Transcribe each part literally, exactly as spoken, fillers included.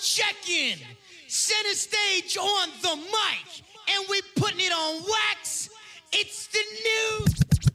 check-in. Center stage on the mic. And we putting it on wax. It's the new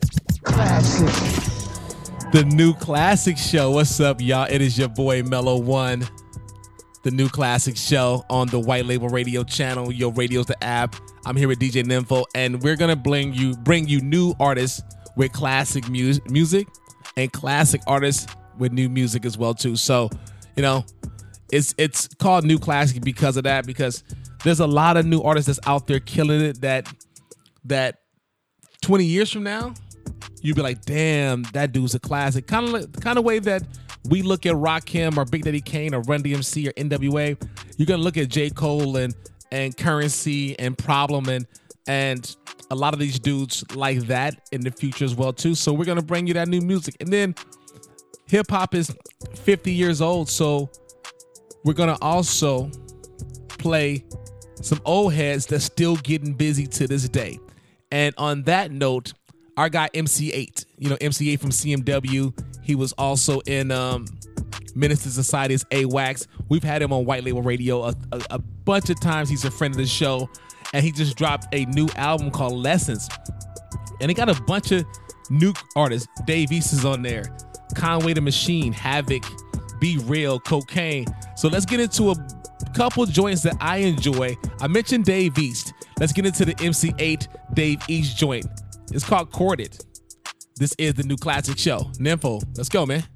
classic. The new classic show. What's up, y'all? It is your boy Mellow One. The new classic show on the White Label Radio channel. Yo, radio's the app. I'm here with D J Nympho, and we're gonna bring you bring you new artists with classic mu- music and classic artists with new music as well too. So, you know, it's it's called New Classic because of that. Because there's a lot of new artists that's out there killing it. That that twenty years from now, you'd be like, damn, that dude's a classic. Kind of the kind of way that we look at Rakim or Big Daddy Kane or Run D M C or N W A. You're gonna look at J. Cole and and Currency and Problem and and a lot of these dudes like that in the future as well too. So we're gonna bring you that new music. And then hip hop is fifty years old, so we're gonna also play some old heads that's still getting busy to this day. And on that note, our guy M C eight, you know, M C eight from C M W, he was also in um, Menace to Society's A-Wax. We've had him on White Label Radio a, a, a bunch of times. He's a friend of the show, and he just dropped a new album called Lessons. And he got a bunch of new artists. Dave East is on there, Conway the Machine, Havoc, Be Real, Cocaine. So let's get into a couple joints that I enjoy. I mentioned Dave East. Let's get into the M C eight Dave East joint. It's called Courted. This is the new classic show. Nympho, let's go, man.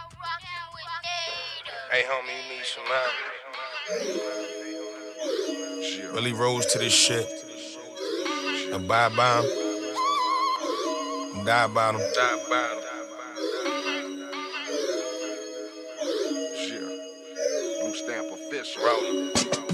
Hey, homie, you need some money. Really rose to this shit. Abide by him. Die by him. Die by him. Yeah. Blue stamp official. Rolling.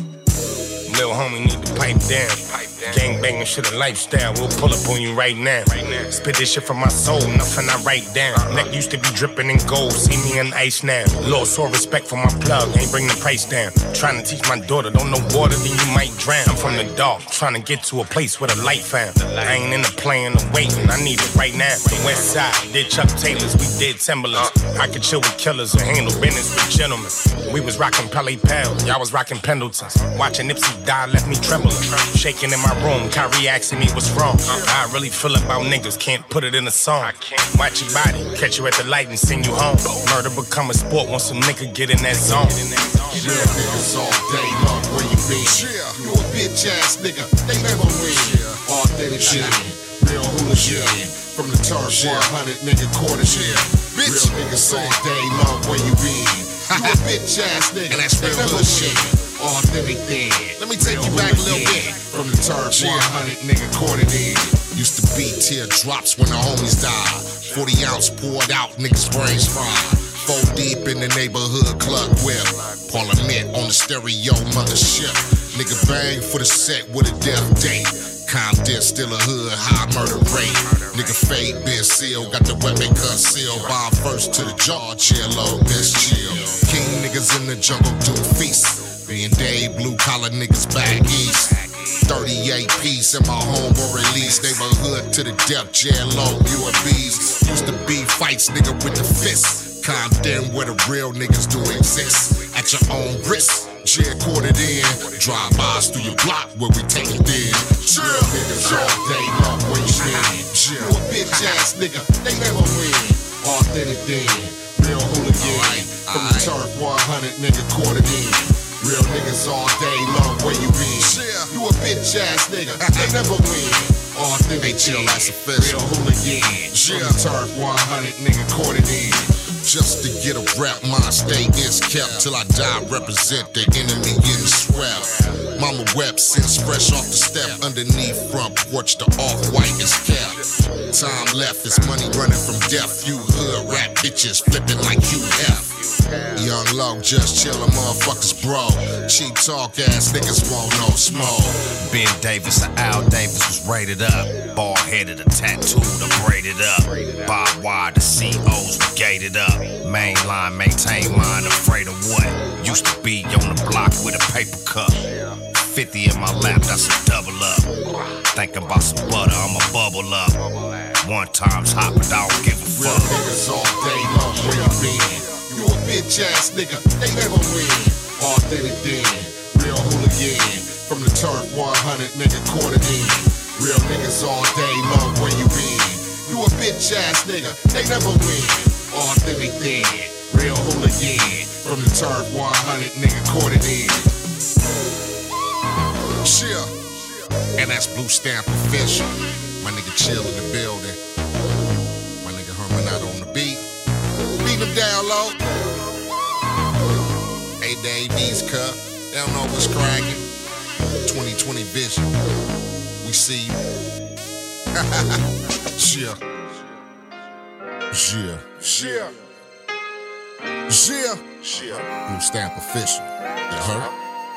Little homie need to pipe down. Pipe down. Gang banging shit a lifestyle. We'll pull up on you right now. Right now. Spit this shit from my soul, nothing I write down. Uh-huh. Neck used to be dripping in gold, see me in ice now. Lost all respect for my plug, ain't bring the price down. Trying to teach my daughter, don't know water, then you might drown. I'm from the dark, trying to get to a place where the light found. I ain't in the playing or waiting, I need it right now. The West Side, did Chuck Taylors, we did Timberlands. I could chill with killers and handle business with gentlemen. We was rocking Pele Pal, y'all was rocking Pendletons. Watching Nipsey die left me trembling. Shaking in my room, Kyrie asking me what's wrong. I really feel about niggas, can't put it in a song. Watch your body, catch you at the light and send you home. Murder become a sport once some nigga get in that zone. Real niggas all day long, where you been? You a bitch ass nigga, they never win. Authentic shit, real hooligan. From the turf, one hundred nigga quarter shit. Real niggas all day long, where you been? You a bitch ass nigga, and that's real never shit. Authentic thing. Let me take you back a little bit. From the turf, one hundred nigga quarter in. Used to be teardrops when the homies died. forty ounce poured out, niggas brains fried. Four deep in the neighborhood club whip. Parliament on the stereo mothership. Nigga bang for the set with a death date. Compton still a hood, high murder rate. Nigga fade been sealed, got the weapon concealed. Bomb first to the jaw, chill, low, best chill. King niggas in the jungle do feast. Me and Dave, blue collar niggas back east. thirty-eight piece in my home or release. Neighborhood to the death, jail low, U A Bs. Used to be fights, nigga, with the fists. Compton where the real niggas do exist. At your own risk, jail quartered in. Drive-bys through your block where we take it in. Real niggas all day long, where you been? You a bitch ass nigga, they never win. Authentic then, real hooligan. From the turf, one hundred nigga quartered in. Real niggas all day long, where you been? You a bitch ass nigga, they never win. Authentic chill, that's official. Real hooligan. From the turf, one hundred nigga quartered in. Just to get a rap, my stay is kept till I die. Represent the enemy getting swept. Mama wept since fresh off the step. Underneath front porch, the off-white is kept. Time left, it's money running from death. You hood rap bitches flipping like U F. Young Low just chillin', motherfuckers bro. Cheap talk ass niggas won't no smoke. Ben Davis or Al Davis was rated up. Bald headed, a tattooed, or braided up. Bob wire, the C Os were gated up. Mainline, maintain mine, afraid of what? Used to be on the block with a paper cup. fifty in my lap, that's a double up. Thinking about some butter, I'ma bubble up. One time's hot, but I don't give a fuck. Real niggas all day long, where you been? You a bitch ass nigga, they never win. Authentic then, real hooligan. From the turf one hundred, nigga, quarter in. Real niggas all day long, where you been? You a bitch ass nigga, they never win. Authentic then, real hooligan. From the turf one hundred, nigga, quarter in. Chill. And that's Blue Stamp Official. My nigga Chill in the building. My nigga Herman out on the beat. Beat him down low. Hey, Davies Cup. They don't know what's cracking. twenty twenty vision. We see you. Yeah. Yeah. Yeah. Yeah. Yeah. Blue Stamp Official. You heard?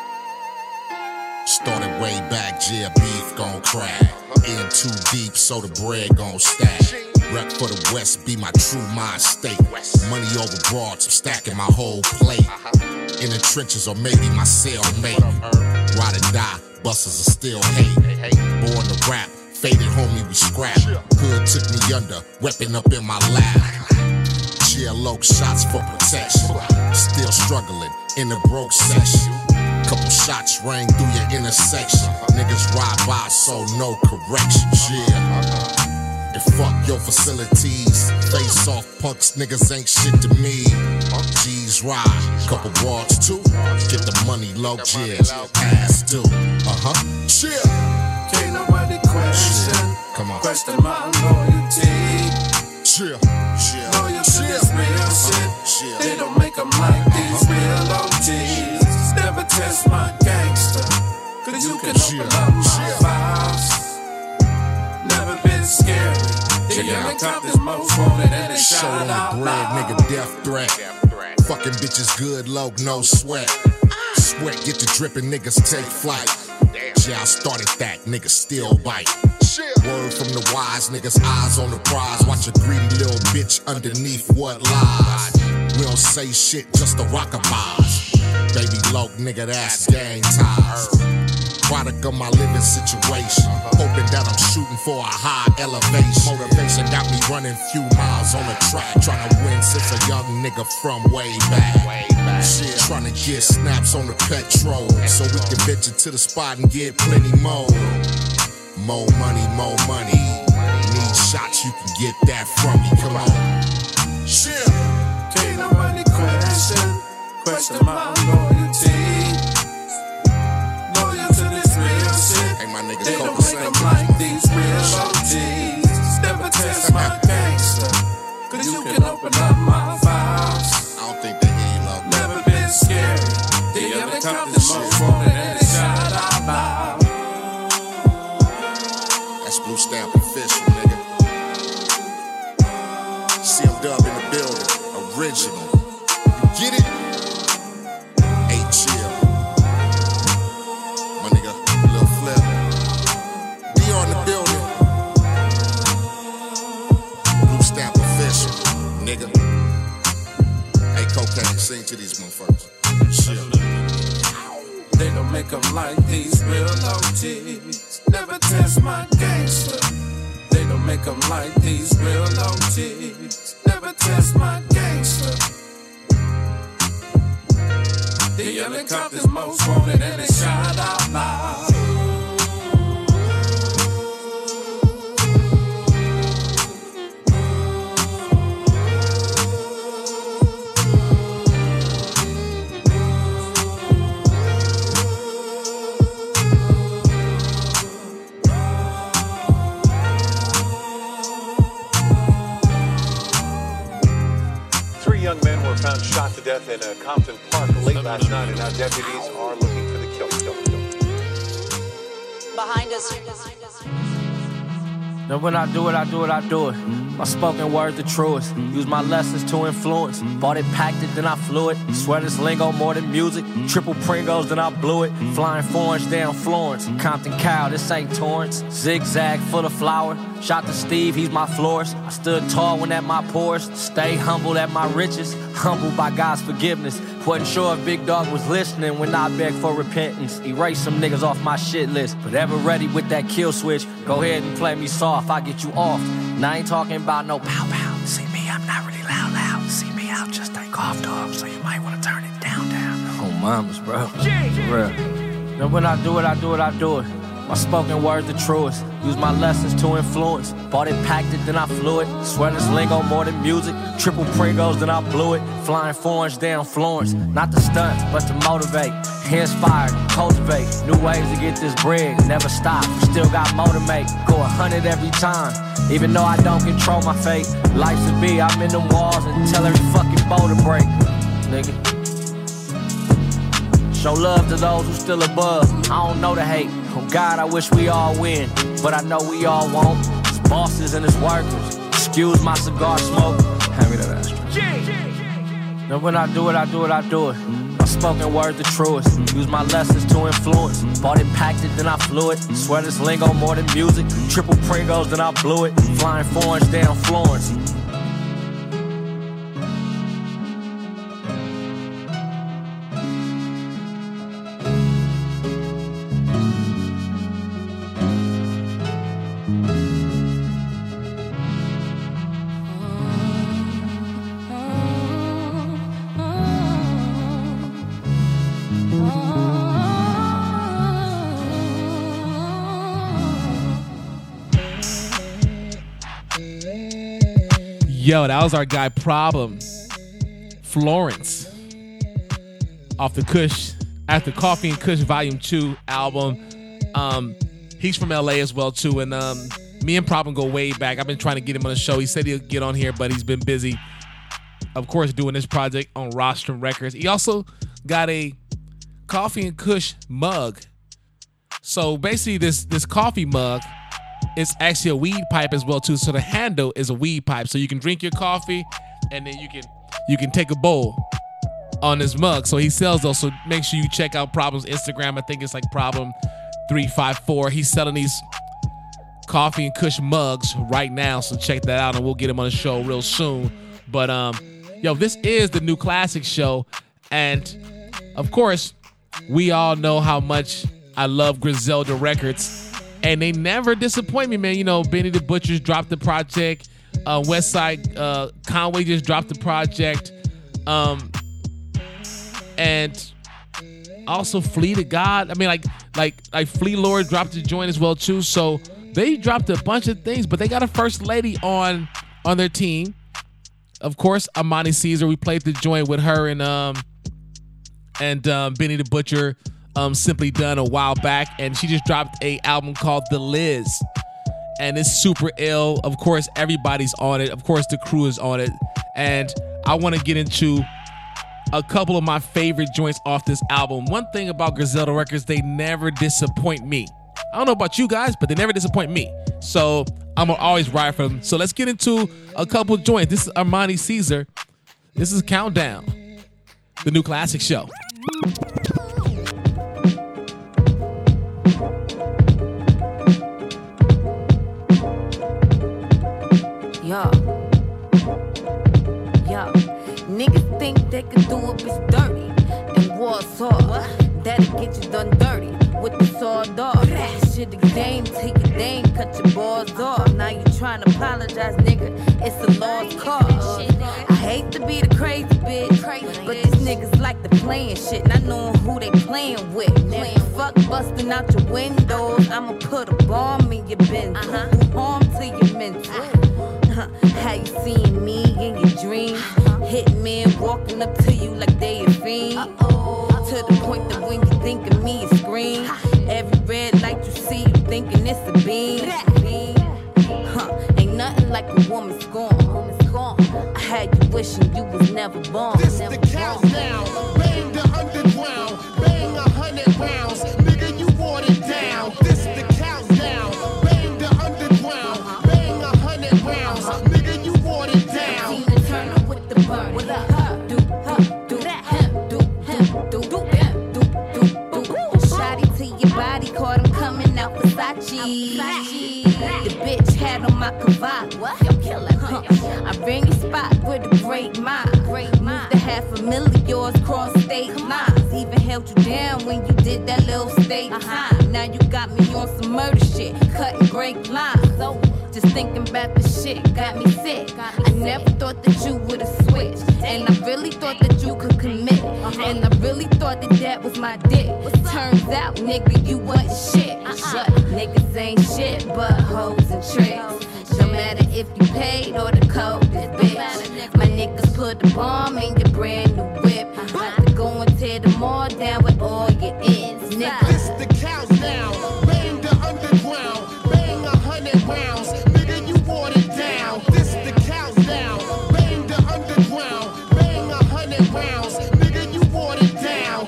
Started way back, yeah, beef gon' crack. In too deep, so the bread gon' stack. Rep for the West, be my true mind state. Money over broads, I'm stacking my whole plate. In the trenches, or maybe my cellmate. Ride or die, busters are still hate. Born to rap, faded homie, we scrap. Hood took me under, weapon up in my lap. G L O shots for protection. Still struggling in the broke section. Couple shots rang through your intersection. Niggas ride by, so no corrections, yeah. And fuck your facilities. Face off punks, niggas ain't shit to me. G's ride, couple broads too. Get the money low, yeah, pass due. Uh-huh, chill. Can't nobody question. Come on. Question my loyalty. Chill. Loyal to this real shit. They don't make them like these real O Gs. Never test my gangster, cause you can open up my files. Never been scary. The young cop is most wanted and it's Show shot on out the bread, loud. nigga, death threat. Fucking bitches good, low, no sweat. Sweat, get to dripping, niggas take flight. Yeah, I started that, niggas still bite. Word from the wise, niggas eyes on the prize. Watch a greedy little bitch underneath what lies. We don't say shit, just a rockabye. Baby low, nigga, that's gang ties. Product of my living situation. Hoping that I'm shooting for a high elevation. Motivation got me running few miles on the track. Trying to win since a young nigga from way back. Shit, trying to get snaps on the petrol. So we can venture to the spot and get plenty more. More money, more money. Need shots, you can get that from me. Come on. Shit. Can't nobody question. Question my loyalty. Loyal to this real shit. Hey, my niggas They don't Coca make them Santa. like these real O Gs. Never test my gangster, cause you can open up my files. I don't think they hear you, love. Never been scary. The other cop is most wanted and it's shot out loud. That's Blue Stamp Official, nigga. C M Dub in the building. Original. You get it? Hey, chill. My nigga, Lil Flip. D R in the building. Blue Stamp Official, nigga. Hey, Cocaine, sing to these motherfuckers. Chill. They don't make them like these real O Gs. Never test my gangster. They don't make them like these real O Gs. Never test my gangster. The yelling cop is most wanted and it's shot out loud. Young men were found shot to death in a Compton Park late last night, and now deputies are looking for the killer. Behind us. Now when I do it, I do it, I do it. My spoken word the truest. Use my lessons to influence. Bought it, packed it, then I flew it. Swear this lingo more than music. Triple Pringles, then I blew it. Flying four inch down Florence. Compton Cow, this ain't Torrance. Zigzag full of flour. Shot to Steve, he's my florist. I stood tall when at my poorest. Stay humble at my richest. Humbled by God's forgiveness. Wasn't sure if Big Dog was listening when I begged for repentance. Erase some niggas off my shit list. But ever ready with that kill switch, go ahead and play me soft, I get you off. And I ain't talking about no pow pow. See me, I'm not really loud loud. See me out, just take off, dog. So you might wanna turn it down down. Oh mamas, bro. For real. And when I do it, I do it, I do it. My spoken word the truest. Use my lessons to influence. Bought it, packed it, then I flew it. Swear this lingo more than music. Triple Pringles, then I blew it. Flying four-inch down Florence. Not to stunt, but to motivate. Inspired, cultivate. New ways to get this bread. Never stop, still got motivate. Go a hundred every time. Even though I don't control my fate. Life's a be, I'm in them walls and tell every fucking bow to break. Nigga. Show love to those who still above. I don't know the hate. Oh God, I wish we all win, but I know we all won't. It's bosses and it's workers. Excuse my cigar smoke. Hand me that ashtray. And when I do it, I do it, I do it. My spoken word the truest. Use my lessons to influence. Bought it, packed it, then I flew it. Swear this lingo more than music. Triple Pringles, then I blew it. Flying four-inch down Florence. Yo, that was our guy Problem, Florence, off the Kush, after Coffee and Kush Volume two album. Um, he's from L A as well too, and um, me and Problem go way back. I've been trying to get him on the show. He said he'll get on here, but he's been busy, of course, doing this project on Rostrum Records. He also got a Coffee and Kush mug. So basically, this this coffee mug, it's actually a weed pipe as well too. So the handle is a weed pipe. So you can drink your coffee and then you can you can take a bowl on this mug. So he sells those. So make sure you check out Problem's Instagram. I think it's like Problem three five four. He's selling these Coffee and Kush mugs right now. So check that out and we'll get him on the show real soon. But um, yo, this is the New Classic Show. And of course, we all know how much I love Griselda Records. And they never disappoint me, man. You know, Benny the Butcher's dropped the project. Uh, Westside uh, Conway just dropped the project. Um, and also Fleet of God. I mean, like, like, like Fleet Lord dropped the joint as well too. So they dropped a bunch of things, but they got a first lady on on their team. Of course, Amani Caesar. We played the joint with her and um and um, Benny the Butcher. Um, Simply Done a while back, and she just dropped a album called The Liz, and it's super ill. Of course, everybody's on it. Of course, the crew is on it, and I want to get into a couple of my favorite joints off this album. One thing about Griselda Records, they never disappoint me. I don't know about you guys, but they never disappoint me. So I'm gonna always ride for them. So let's get into a couple joints. This is Amani Caesar. This is Countdown, the New Classic Show. Yo, yo, niggas think they can do it, bitch dirty. And Warsaw, that'll get you done dirty with the sword off. Shit, the game, take your dame, cut your balls off. Now you trying to apologize, nigga, it's a lost cause. I hate to be the crazy bitch, but these niggas like to playing shit, and I know who they playing with. Nigga, fuck busting out your windows, I'ma put a bomb in your Benz. Uh-huh. Do harm to your mental. How you seen me in your dreams? Hitmen walking up to you like they a fiend. Uh-oh. To the point that when you think of me, you scream. Every red light you see, you thinking it's a beam. Huh. Ain't nothing like a woman scorn. I had you wishing you was never born. This never the countdown. Bang the underground. Bang a hundred rounds. Nigga, you watered down. This the countdown. Bang the underground. Bang a hundred rounds. Nigga, you watered down. Turn up with the burn. What up? Do, do, do, him, do, him, do, do, him, do, do, do. Shotty to your body, caught him coming out Versace. The bitch had on my Cavalli. What? Huh. I ran your spot with a great mind. Great mind. To half a million yours cross state lines. Even held you down when you did that little state time. Now you got me on some murder shit, cutting great lines. So just thinking about the shit got me sick. I never thought that you would've switched, and I really thought that you could committed. And I really thought that that was my dick. Turns out, nigga, you wasn't shit. But niggas ain't shit but hoes and tricks. No matter if you paid or the code is bitch. My niggas put the bomb in your brand new whip. About to go and tear them all down with all your ends, nigga. This the countdown. Bang the underground. Bang a hundred rounds. Nigga, you watered down. This the countdown. Bang the underground. Bang a hundred rounds. Nigga, you watered down.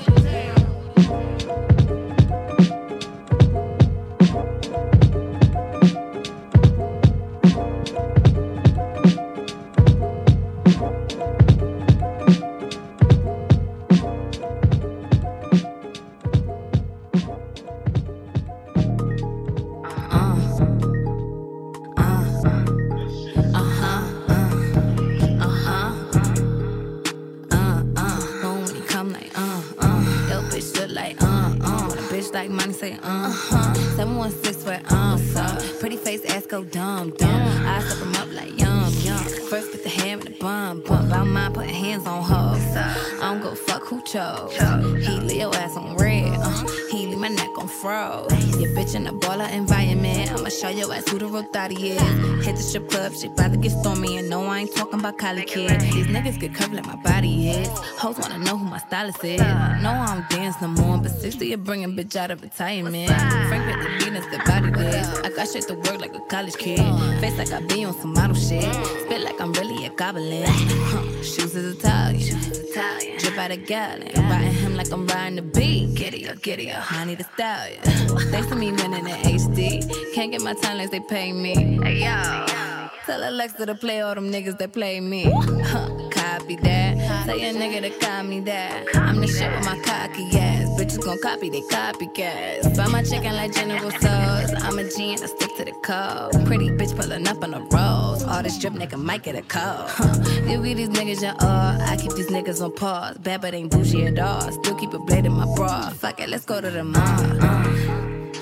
Like money say, uh-huh. seven one six for um, so pretty face ass go dumb, dumb. I step them up like yum, yum. First put the ham in the bum, bump. I don't mind putting hands on hoes. I don't go fuck who chose. He leave your ass on red, uh. He leave my neck on froze. Your bitch in a baller environment. I'ma show your ass who the real thotty is. Hit the strip club, shit about to get stormy. And no, I ain't talking about college kids. These niggas get curvy like my body is. Hoes wanna know who my stylist is. No, I don't dance no more, but sixty you're bringing bitch out of retirement. Frank with the beat and the body this. I got shit to work like a college kid. Face like I be on some model shit. Spit like I'm really a goblin. Shoes is Italian. Drip out a gallon. Riding him like I'm riding the beat. Giddy up, giddy up, honey the stallion. They see me winning in H D. Can't get my time unless they pay me. Hey yo, tell Alexa to play all them niggas that play me. Huh, copy that. Tell your nigga to copy that. I'm the shit with my cocky ass. Bitches gon' copy, they copycats. Buy my chicken like General Tso's. I'm a G and I stick to the code. Pretty bitch pulling up on the roads. All this drip nigga might get a cold. Huh, you be these niggas your all. I keep these niggas on pause. Bad but ain't bougie at all. Still keep a blade in my bra. Fuck it, let's go to the mall. Uh.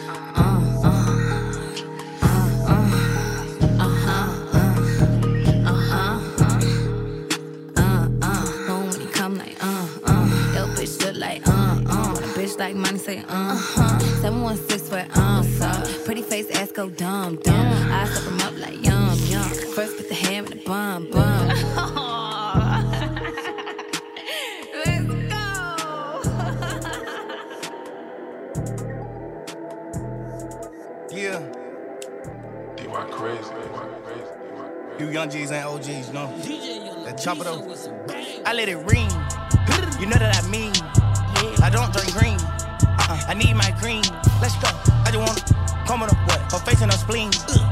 Like money say, uh-huh. seven one six for um, so pretty face ass go dumb, dumb. I step them up like yum, yum. First put the ham in the bum, bum. Let's go. Yeah. D Y crazy, D Y crazy. You young G's and O Gs, you know? That chopper though. I let it ring. You know that I mean. I don't drink green. Uh-uh. I need my green. Let's go. I just wanna come on up, what? Her face and her spleen.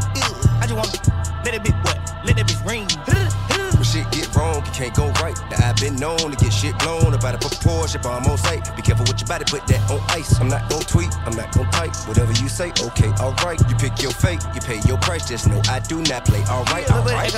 I just wanna let it be what? Let it be ring. When shit get wrong, you can't go right. Now I've been known to get shit blown about a proportion, but I'm on sight. Be careful with your body, put that on ice. I'm not gon' tweet, I'm not gon' type. Whatever you say, okay, alright. You pick your fate, you pay your price. Just know I do not play. Alright, alright.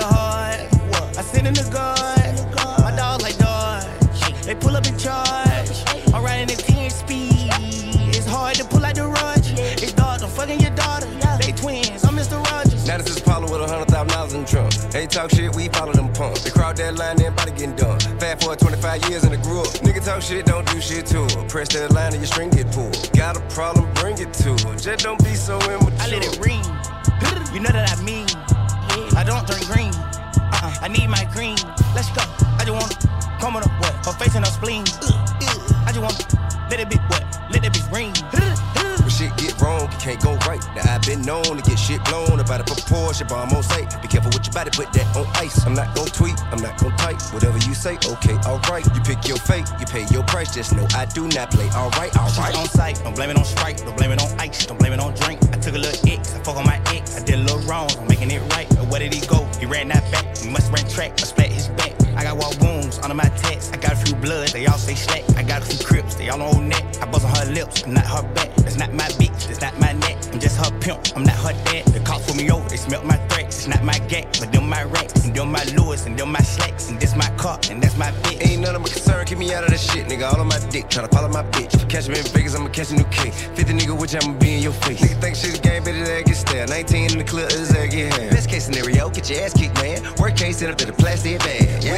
I sit in the guard. My dog like dog. They pull up in charge. I'm riding at ten speed. It's hard to pull out the rush. It's dog, I'm fucking your daughter. They twins, I'm Mister Rogers. Now this is Apollo with a hundred thousand dollars in the trunk. They talk shit, we follow them pumps. They crowd that line, everybody getting done. Fast forward twenty-five years and I grew up. Nigga talk shit, don't do shit to her. Press that line and your string get pulled. Got a problem, bring it to her. Just don't be so immature. I let it ring. You know that I mean. I don't drink green. Uh-uh. I need my green. Let's go. I just wanna come on up, what? Her face and her spleen. I just wanna let it be what? Let it be ring. When shit get wrong, you can't go right. Now I've been known to get shit blown about a proportion, but I'm on sight. Be careful with your body, put that on ice. I'm not gon' tweet, I'm not gon' type. Whatever you say, okay, alright. You pick your fate, you pay your price. Just know I do not play. Alright, alright. She's on sight, don't blame it on Sprite, don't blame it on ice, don't blame it on drink. I took a little X, I fuck on my ex. I did a little wrong, I'm making it right. But where did he go? He ran that back, he must ran track. I splat his back. I got wall wounds under my tats. I got a few bloods, they all say slack. I got a few crips, they all on old neck. I buzz on her lips, not her back. That's not my bitch, that's not my neck. I'm just her pimp, I'm not her dad. The cops pull me over, they smelt my threats. It's not my gang, but them my racks. And them my Lewis, and them my slacks. And this my car, and that's my bitch. Ain't none of my concern, keep me out of that shit, nigga. All on my dick, tryna follow my bitch. If you catch me in Vegas, I'ma catch a new king. fifty nigga, which I'ma be in your face. Nigga think shit is game, better than get stale. nineteen in the club, his ass get hand. Best case scenario, get your ass kicked, man. Worst case, set up to the plastic bag. Yeah.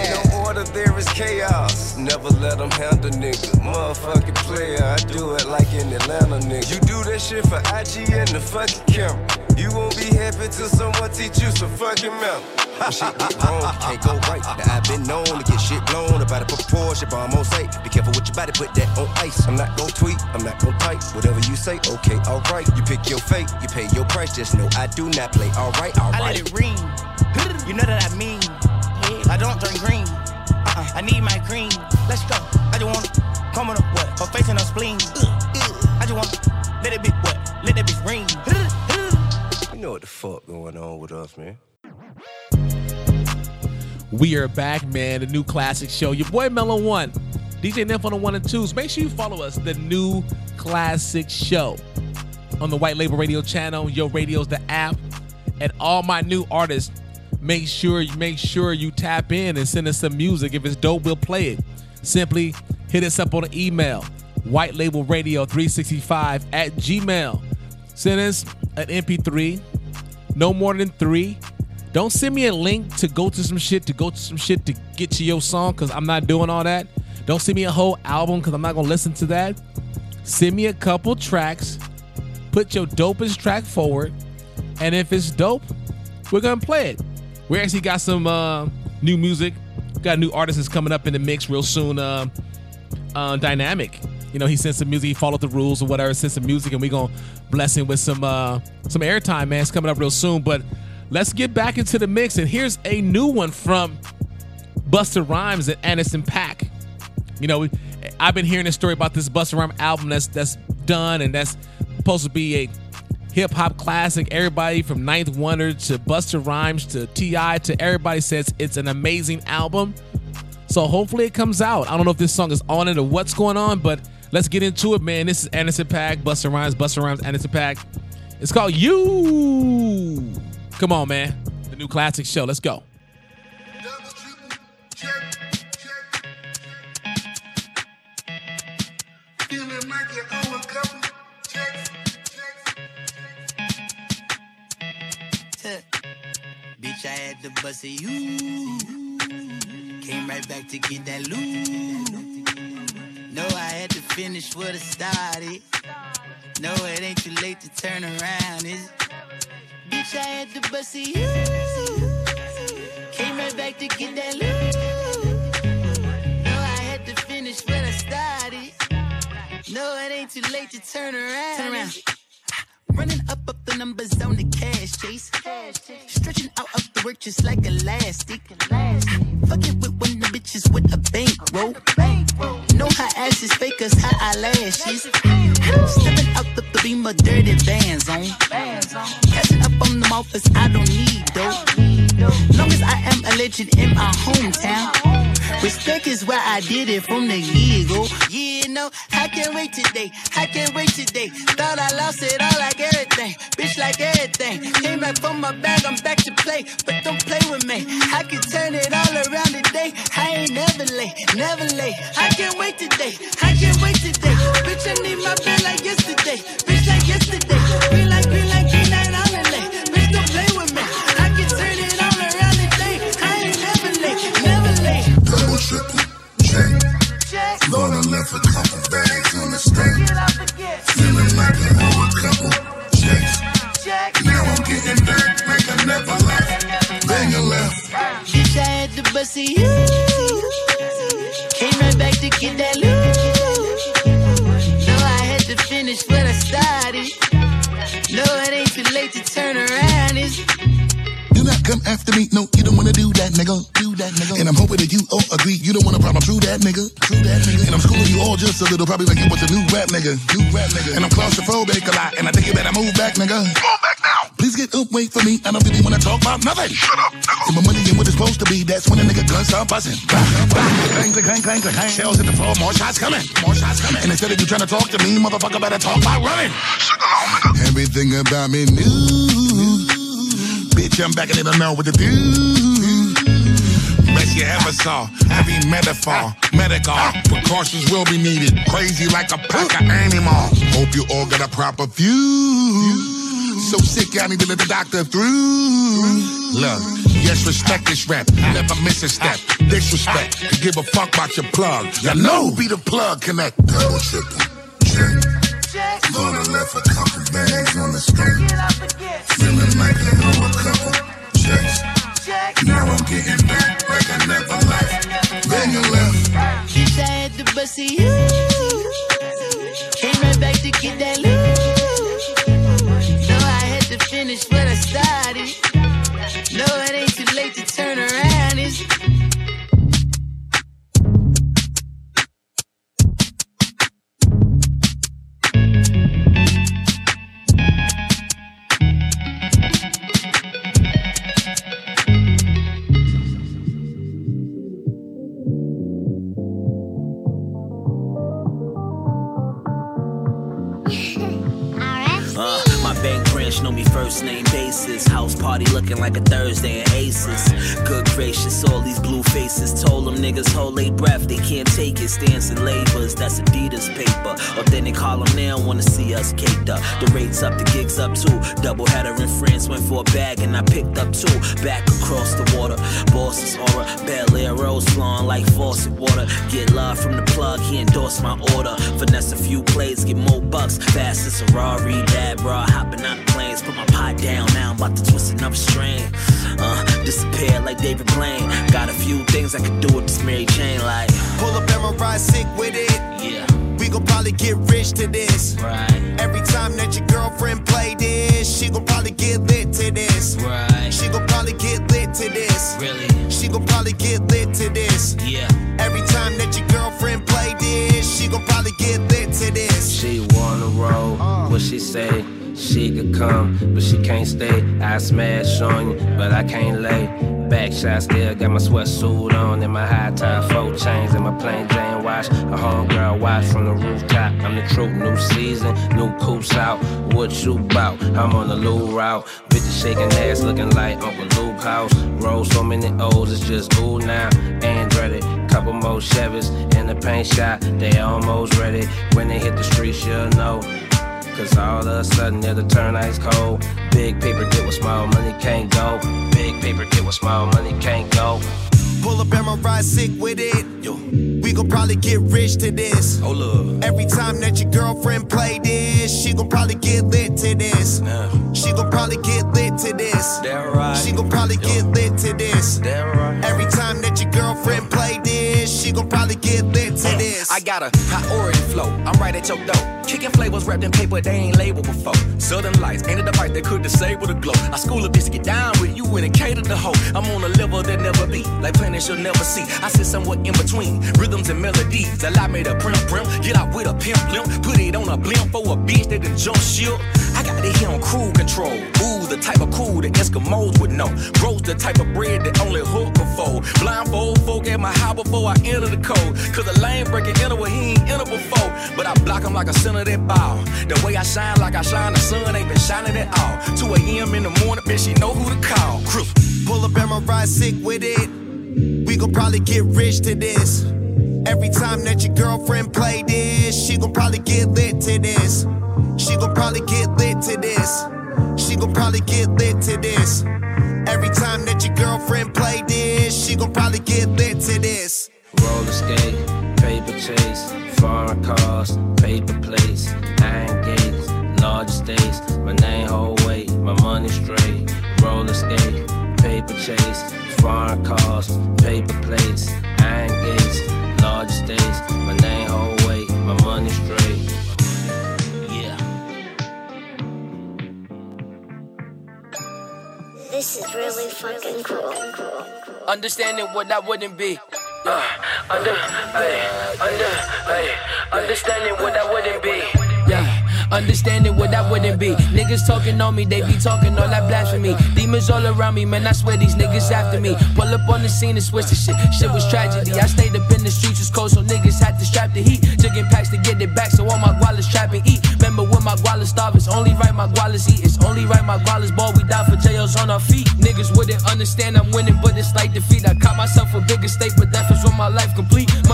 ain't no order, there is chaos. Never let them handle nigga. Motherfucking player, I do it like in Atlanta, nigga. You do that shit for I G and the fucking camera. You won't be happy till someone teach you some fucking math. When shit get wrong, you can't go right. Now I've been known to get shit blown about a proportion, but I'm on say, be careful with your body, put that on ice. I'm not gon' tweet, I'm not gon' type. Whatever you say, okay, alright. You pick your fate, you pay your price. Just know I do not play. Alright, alright. I let it ring. You know that I mean. I don't drink green. Uh-uh. I need my green. Let's go. I just wanna come on up what? Her face and her spleen. I just wanna let it be what? Let that bitch ring. You know what the fuck going on with us, man. We are back, man. The New Classic Show. Your boy Mellow One, D J Nymph on the one and twos. Make sure you follow us, The New Classic Show, on the White Label Radio channel. Yo Radio's the app, and all my new artists. Make sure you make sure you tap in and send us some music. If it's dope, we'll play it. Simply hit us up on an email, white label radio three sixty-five at gmail. Send us an M P three, no more than three. Don't send me a link to go to some shit, to go to some shit to get to your song, because I'm not doing all that. Don't send me a whole album, because I'm not going to listen to that. Send me a couple tracks. Put your dopest track forward. And if it's dope, we're going to play it. We actually got some uh, new music. Got new artists that's coming up in the mix real soon. Uh, uh, Dynamic. You know, he sent some music. He followed the rules or whatever. Sent some music, and we're going to bless him with some, uh, some airtime, man. It's coming up real soon. But let's get back into the mix, and here's a new one from Busta Rhymes and Anderson .Paak. You know, I've been hearing a story about this Busta Rhymes album that's that's done, and that's supposed to be a hip-hop classic. Everybody from Ninth Wonder to Busta Rhymes to T I to everybody says it's an amazing album. So hopefully it comes out. I don't know if this song is on it or what's going on, but let's get into it, man. This is Anderson .Paak, Busta Rhymes, Busta Rhymes, Anderson .Paak. It's called You. Come on, man. The New Classic Show. Let's go. Bitch, I had to bust a you. Came right back to get that loot. No, I had to finish what I started. No, it ain't too late to turn around, is it? Bitch, I had to bust a you. Came right back to get that loot. No, I had to finish what I started. No, it ain't too late to turn around. Turn around. Running up up the numbers on the cash chase. Stretching out up the work just like elastic. Fucking with one of the bitches with a bankroll. Know her ass is fake as her eyelashes. Stepping out the beam of dirty bands on. Catching up on them offers I don't need though. Long as I am a legend in my hometown. Respect is where I did it from the get-go. Yeah, no, I can't wait today. I can't wait today. Thought I lost it all like everything. Bitch like everything. Came back from my bag, I'm back to play. But don't play with me. I can turn it all around today. I ain't never late, never late. I can't wait today. I can't wait today. Bitch, I need my bed like yesterday. Bitch like yesterday. Green like green like green night on the lake. Bitch, don't play with me. I can turn it all around today. I ain't never late, never late. Double, triple, check. Gonna left a couple bags on the stand. Feeling like I owe a couple checks. Now I'm getting back like I never left. Bang a left. Bitch, I had to bust a you. Came right back to get that loot. No, I had to finish what I started. No, it ain't too late to turn around, is it? Do not come after me, no, you don't wanna do that, nigga. Do that, nigga. And I'm hoping that you all agree, you don't want a problem, true that, nigga. True that, nigga. And I'm schooling you all just a little, probably like you was a new rap, nigga. New rap, nigga. And I'm claustrophobic a lot, and I think you better move back, nigga. Move back now. Please get up, wait for me, I don't really wanna talk about nothing. Shut up, nigga. And my money ain't what it's supposed to be, that's when a nigga gun start buzzing. Clang, clang, clang, clang, clang. Shells hit the floor, more shots coming. More shots coming. And instead of you trying to talk to me, motherfucker better talk by running. Everything about me new. Bitch, I'm back in it now with the dude. Best you ever saw. Heavy metaphor, medical precautions will be needed. Crazy like a pack of animals. Hope you all got a proper view. So sick, I need to let the doctor through. Look, Yes, respect this rap. Never miss a step. Disrespect. To give a fuck about your plug. Y'all know who be the plug connect. Double triple. Check. Gonna left a couple bags on the street. Feeling like I know a couple checks. Now I'm getting back like I never left. Then you left. Bitch, I had to bust it, you. Came right back to get that loot. Know I had to finish what I started. No, it ain't too late to turn around. It's know me first name basis. House party looking like a Thursday in Aces. Good gracious, all these blue faces. Told them niggas hold their breath, they can't take it. Stands and labors, that's Adidas paper. Authentic Harlem now wanna see us caked up. The rates up, the gigs up too. Double header in France, went for a bag and I picked up two. Back across the water, Boston's aura. Bel Air rose flowing like faucet water. Get love from the plug, he endorsed my order. Finesse a few plays, get more bucks. Fast as a Ferrari, dad bro, hopping out the planes. Put my pot down, now I'm about to twist another string. Uh, disappear like David Blaine. Got a few things I could do with this Mary Jane, like pull up and my ride sick with it. Yeah, we gon' probably get rich to this. Right. Every time that your girlfriend play this, she gon' probably get lit to this. Right. She gon' probably get lit to this. Really? She gon' probably get lit to this. Yeah. Every time that your girlfriend play this, she gon' probably get lit to this. She wanna roll, uh. what she say? She could come, but she can't stay. I smash on you, but I can't lay. Back shot still got my sweatsuit on and my high top four chains and my plain Jane watch. A homegirl watch from the rooftop. I'm the truth, new season, new coops out. What you bout? I'm on the Lou route. Bitches shaking ass, looking like Uncle Luke house. Roll so many O's, it's just ooh now. Andretti, couple more Chevys in the paint shop. They almost ready. When they hit the streets, you'll know. Cause all of a sudden it'll turn ice cold. Big paper get where small money can't go. Big paper get where small money can't go. Pull up and my ride sick with it. Yo, we gon' probably get rich to this. Oh look. Every time that your girlfriend play this, she gon' probably get lit to this. Nah. She gon' probably get lit to this. Damn right. She gon' probably Yo. get lit to this. Damn right. Every time that your girlfriend play this, she gon' probably get lit to uh, this. I got a priority flow. I'm right at your door. Kicking flavors wrapped in paper they ain't labeled before. Southern lights ain't a device that could disable the glow. I school a bitch to get down with you and it cater the hoe. I'm on a level that never be, like planets you'll never see. I sit somewhere in between rhythms and melodies. Allow me to prim prim, get out with a pimp limp, put it on a blimp for a bitch that done jump ship. I got it here on crew control. Ooh, the type of cool that Eskimos would know. Roast the type of bread that only Hook can fold. Blindfold folk at my house before I enter the code. Cause the lane breaking enter where he ain't enter before. But I block him like a center that ball. The way I shine like I shine, the sun ain't been shining at all. two a.m. in the morning, bitch, she know who to call. Crew. Pull up and my ride sick with it. We gon' probably get rich to this. Every time that your girlfriend play this, she gon' probably get lit to this. She gon' probably get lit to this. She gon' probably get lit to this. Every time that your girlfriend play this, she gon' probably get lit to this. Roller skate, paper chase, foreign cars, paper plates, iron gates, large estates. My name hold weight, my money straight. Roller skate, paper chase, foreign cars, paper plates, iron gates, large estates. My name hold weight, my money straight. This is really fucking cool. Understanding what I wouldn't be. Uh, under, ay, under, ay, understanding what I wouldn't be. Yeah. Understanding what I wouldn't be. Niggas talking on me, they be talking all that blasphemy. Demons all around me, man, I swear these niggas after me. Pull up on the scene and switch the shit. Shit was tragedy. I stayed up in the streets, was cold, so niggas had to strap the heat. Took in packs to get it back, so all my gualas trap and eat. Remember when my gualas starve, it's only right my gualas eat. It's only right my gualas ball, we die for J Os on our feet. Niggas wouldn't understand I'm winning, but it's like defeat. I caught myself a bigger stake, but that was when my life complete. Money make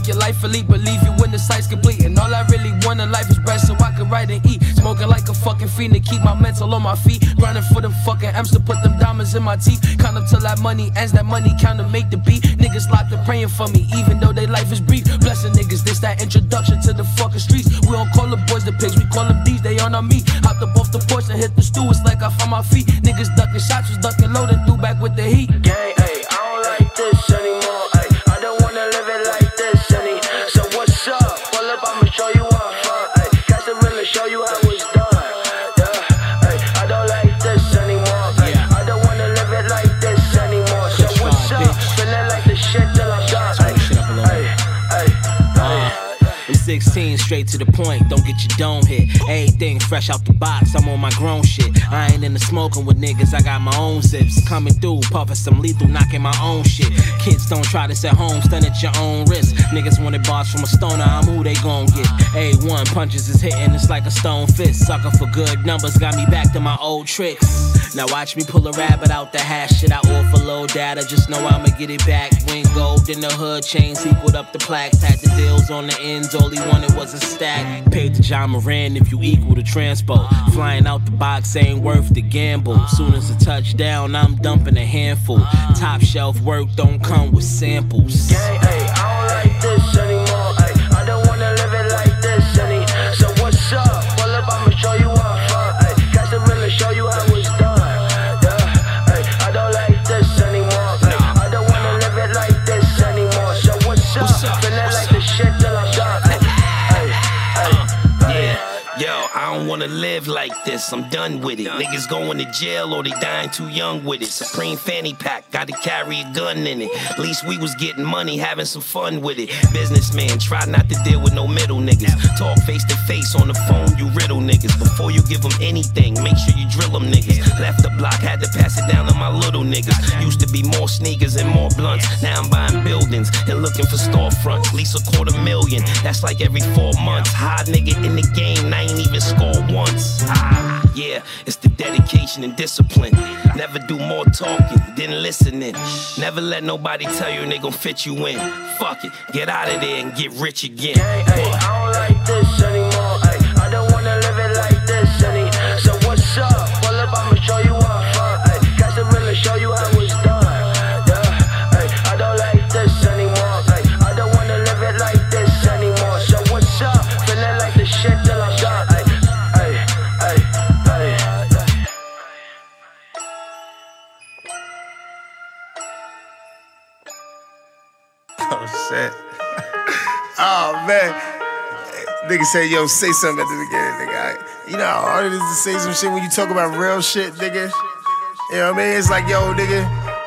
your life elite, believe you when the sight's complete. And all I really want in life is bread so I can write and eat. Smoking like a fucking fiend to keep my mental on my feet. Grinding for them fucking M's to put them diamonds in my teeth. Count up till that money ends, that money count to make the beat. Niggas locked up praying for me, even though their life is brief. Blessing niggas, this that introduction to the fucking streets. We don't call the boys the pigs, we call them thieves, they on our meat. Hopped up off the porch and hit the stool, it's like I found my feet. Niggas ducking shots, was ducking low, then threw back with the heat. Gang, ayy, I don't like this anymore, ayy. I don't wanna live it like this any. So what's up? Pull up, I'ma show you what fun, ayy. Catch the real and show you how it's done. Yeah, ayy, I don't like this anymore, ayy. I don't wanna live it like this anymore. So what's up? Feeling like the shit till I'm done, ayy, ayy, ayy. I'm sixteen, straight to the point, don't get your dome hit. Everything fresh out the box, I'm on my grown shit. I ain't into smoking with niggas, I got my own zips. Coming through, puffin' some lethal, knocking my own shit. Kids don't try this at home, stun at your own risk. Niggas wanted bars from a stoner, I'm who they gon' get. A one, punches is hitting, it's like a stone fist. Sucker for good numbers, got me back to my old tricks. Now watch me pull a rabbit out the hash shit, I offer low data, just know I'ma get it back. Wing gold in the hood, chains equaled up the plaques. Had the deals on the ends, all he wanted was a stack. Paid to John Moran if you equal to transpo. Flying out the box ain't worth the gamble. Soon as a touchdown, I'm dumping a handful. Top shelf work don't come with samples. Gang, ayy, I don't like this anymore, ayy. I don't wanna live it like this any. So what's up? Pull up, I'ma show you what fun, ayy. Catch the real and show you how it's done. Yeah, ayy, I don't like this anymore, ayy. I don't wanna live it like this anymore. So what's up? What's up? Feeling like the shit till I'm done. Yo, I don't wanna live like this, I'm done with it. Niggas going to jail or they dying too young with it. Supreme fanny pack, gotta carry a gun in it. At least we was getting money, having some fun with it. Businessman, try not to deal with no middle niggas. Talk face to face on the phone, you riddle niggas. Before you give them anything, make sure you drill them niggas. Left the block, had to pass it down to my little niggas. Used to be more sneakers and more blunts. Now I'm buying buildings and looking for storefronts. At least a quarter million, that's like every four months. High nigga in the game, I ain't even score once. Ah, yeah, it's the dedication and discipline. Never do more talking than listening. Never let nobody tell you they gon' fit you in. Fuck it, get out of there and get rich again. Hey, hey, I don't like this anymore. Ay, I don't wanna live it like this any. So what's up? Pull up, I'ma show you what fun. Ay, catch the real and show you how it's done. Yeah, ay, I don't like this anymore. Ay, I don't wanna live it like this anymore. So what's up? Feeling like the shit till I'm done. Ay, oh shit. Oh man. Nigga say, yo, say something at the beginning, nigga. I, you know how hard it is to say some shit when you talk about real shit, nigga. You know what I mean? It's like, yo, nigga.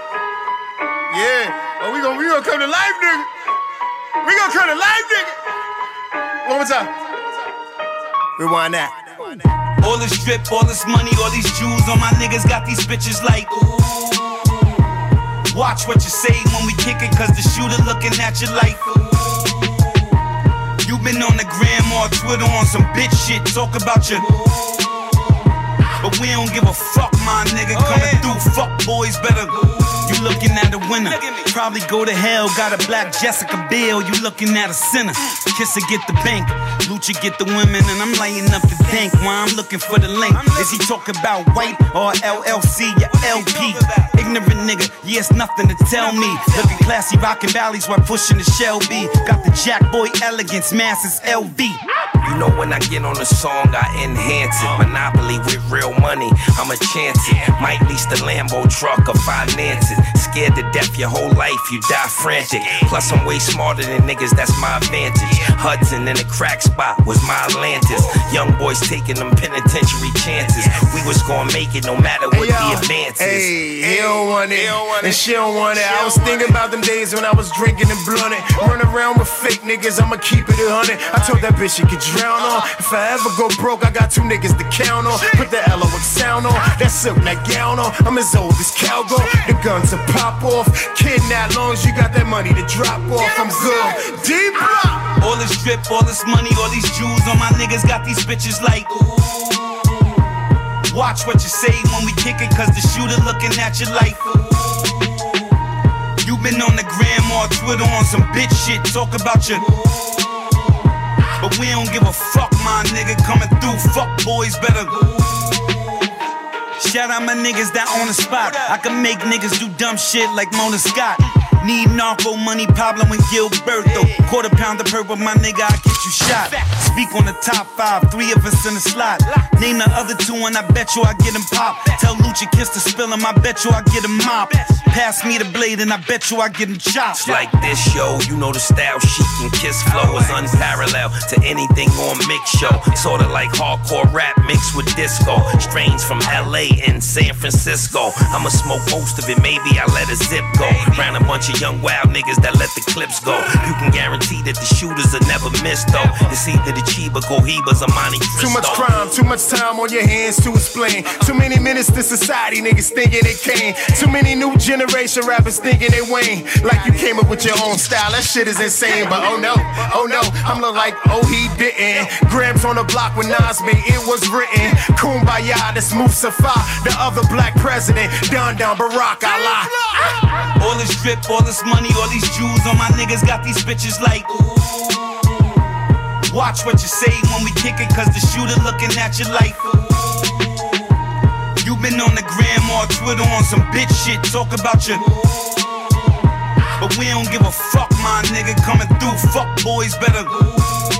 Yeah. Oh, we gonna, we gonna come to life, nigga. We gonna come to life, nigga. One more time. Rewind that. All this drip, all this money, all these jewels on my niggas got these bitches like, ooh. Watch what you say when we kick it, cause the shooter looking at you like, ooh. You been on the gram or Twitter on some bitch shit, talk about your, but we don't give a fuck, my nigga. Coming through, fuck boys better. You looking at a winner, probably go to hell. Got a black Jessica Biel, you looking at a sinner. Kisser get the bank, Lucha get the women, and I'm laying up the bank while I'm looking for the link. Is he talking about white or L L C or L P? Ignorant nigga, yeah, it's nothing to tell me. Looking classy, rocking valleys while pushing the Shelby. Got the Jack Boy elegance, masses L V. You know when I get on the song, I enhance it. Monopoly with real money, I'ma chance it. Might lease the Lambo truck or finance it. Scared to death your whole life, you die frantic. Plus I'm way smarter than niggas, that's my advantage. Hudson in the crack spot was my Atlantis. Young boys taking them penitentiary chances. We was gonna make it no matter what hey, the advances. Hey, he don't want it, and she don't want it. I was thinking about them days when I was drinking and blunting. Run around with fake niggas, I'ma keep it a hundred. I told that bitch she could drown on. If I ever go broke, I got two niggas to count on. Put the L O X sound on, that silk, that gown on. I'm as old as Calgo, the guns will pop off. Kidnap long as you got that money to drop off. I'm good, deep rock. All this drip, all this money, all these jewels on my niggas got these bitches like, ooh. Watch what you say when we kick it, cause the shooter looking at you like, ooh. You been on the gram or or Twitter on some bitch shit. Talk about your. But we don't give a fuck, my nigga. Coming through, fuck boys better. Shout out my niggas that on the spot. I can make niggas do dumb shit like Mona Scott. Need narco money, Pablo and Gilberto. Quarter pound of purple, my nigga, I get you shot. Speak on the top five, three of us in the slot. Name the other two and I bet you I get him pop. Tell Lucha Kiss to spill him, I bet you I get him mop. Pass me the blade and I bet you I get him chopped. Like this show, you know the style, Chic and Kiss flow is unparalleled to anything on Mix Show. Sorta like hardcore rap mixed with disco. Strains from L A and San Francisco. I'ma smoke most of it, maybe I let a zip go. Round a bunch of young wild niggas that let the clips go. You can guarantee that the shooters will never miss though. It's either the Chiba, Cohibas, or Monte Cristo. Too much crime, too much time on your hands to explain. Too many minutes to society, niggas thinking they came. Too many new generation rappers thinking they Wayne. Like you came up with your own style, that shit is insane. But oh no, oh no, I'm look like oh he didn't. Grams on the block with Nas made it was written. Kumbaya, this Mustafa, the other black president. Down down Barack Allah. All this drip, all this money, all these jewels on my niggas got these bitches like ooh. Watch what you say when we kick it, cause the shooter looking at you like ooh. You been on the gram or Twitter on some bitch shit, talk about your ooh. But we don't give a fuck, my nigga, coming through, fuck boys better ooh.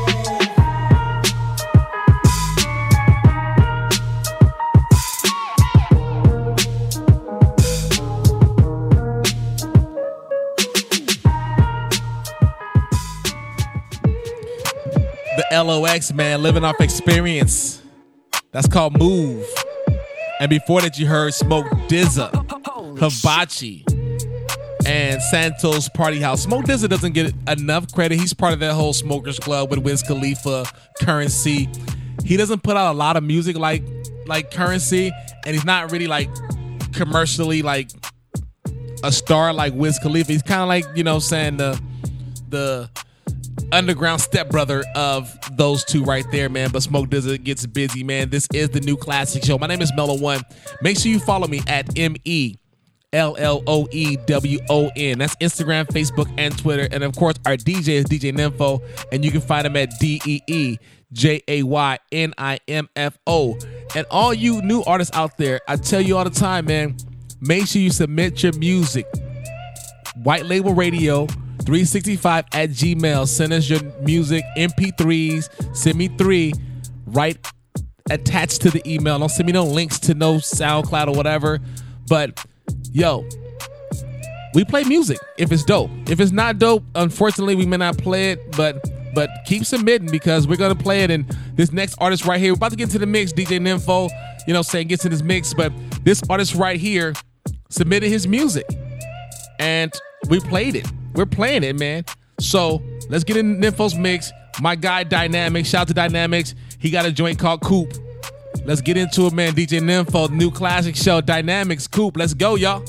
The L O X, man, living off experience. That's called Move. And before that, you heard Smoke D Z A, Hibachi, and Santos Party House. Smoke D Z A doesn't get enough credit. He's part of that whole Smokers Club with Wiz Khalifa, Currency. He doesn't put out a lot of music like like Currency, and he's not really like commercially like a star like Wiz Khalifa. He's kind of like, you know, saying the the underground stepbrother of those two right there, man. But Smoke D Z A gets busy, man. This is the New Classic Show. My name is Mellow One. Make sure you follow me at M E L L O E W O N. That's Instagram, Facebook, and Twitter. And of course, our D J is D J Nympho, and you can find him at D E E J A Y N I M F O. And all you new artists out there, I tell you all the time, man, make sure you submit your music. White Label Radio three sixty-five at Gmail. Send us your music, M P threes. Send me three right attached to the email. Don't send me no links to no SoundCloud or whatever. But yo, we play music if it's dope. If it's not dope, unfortunately, we may not play it. But but keep submitting, because we're gonna play it. And this next artist right here, we're about to get into the mix. D J Nympho, you know, saying gets in his mix. But this artist right here submitted his music, and we played it. We're playing it, man. So let's get in Nympho's mix. My guy Dynamics, shout out to Dynamics. He got a joint called Coop. Let's get into it, man. D J Nympho, New Classic Show, Dynamics, Coop. Let's go, y'all.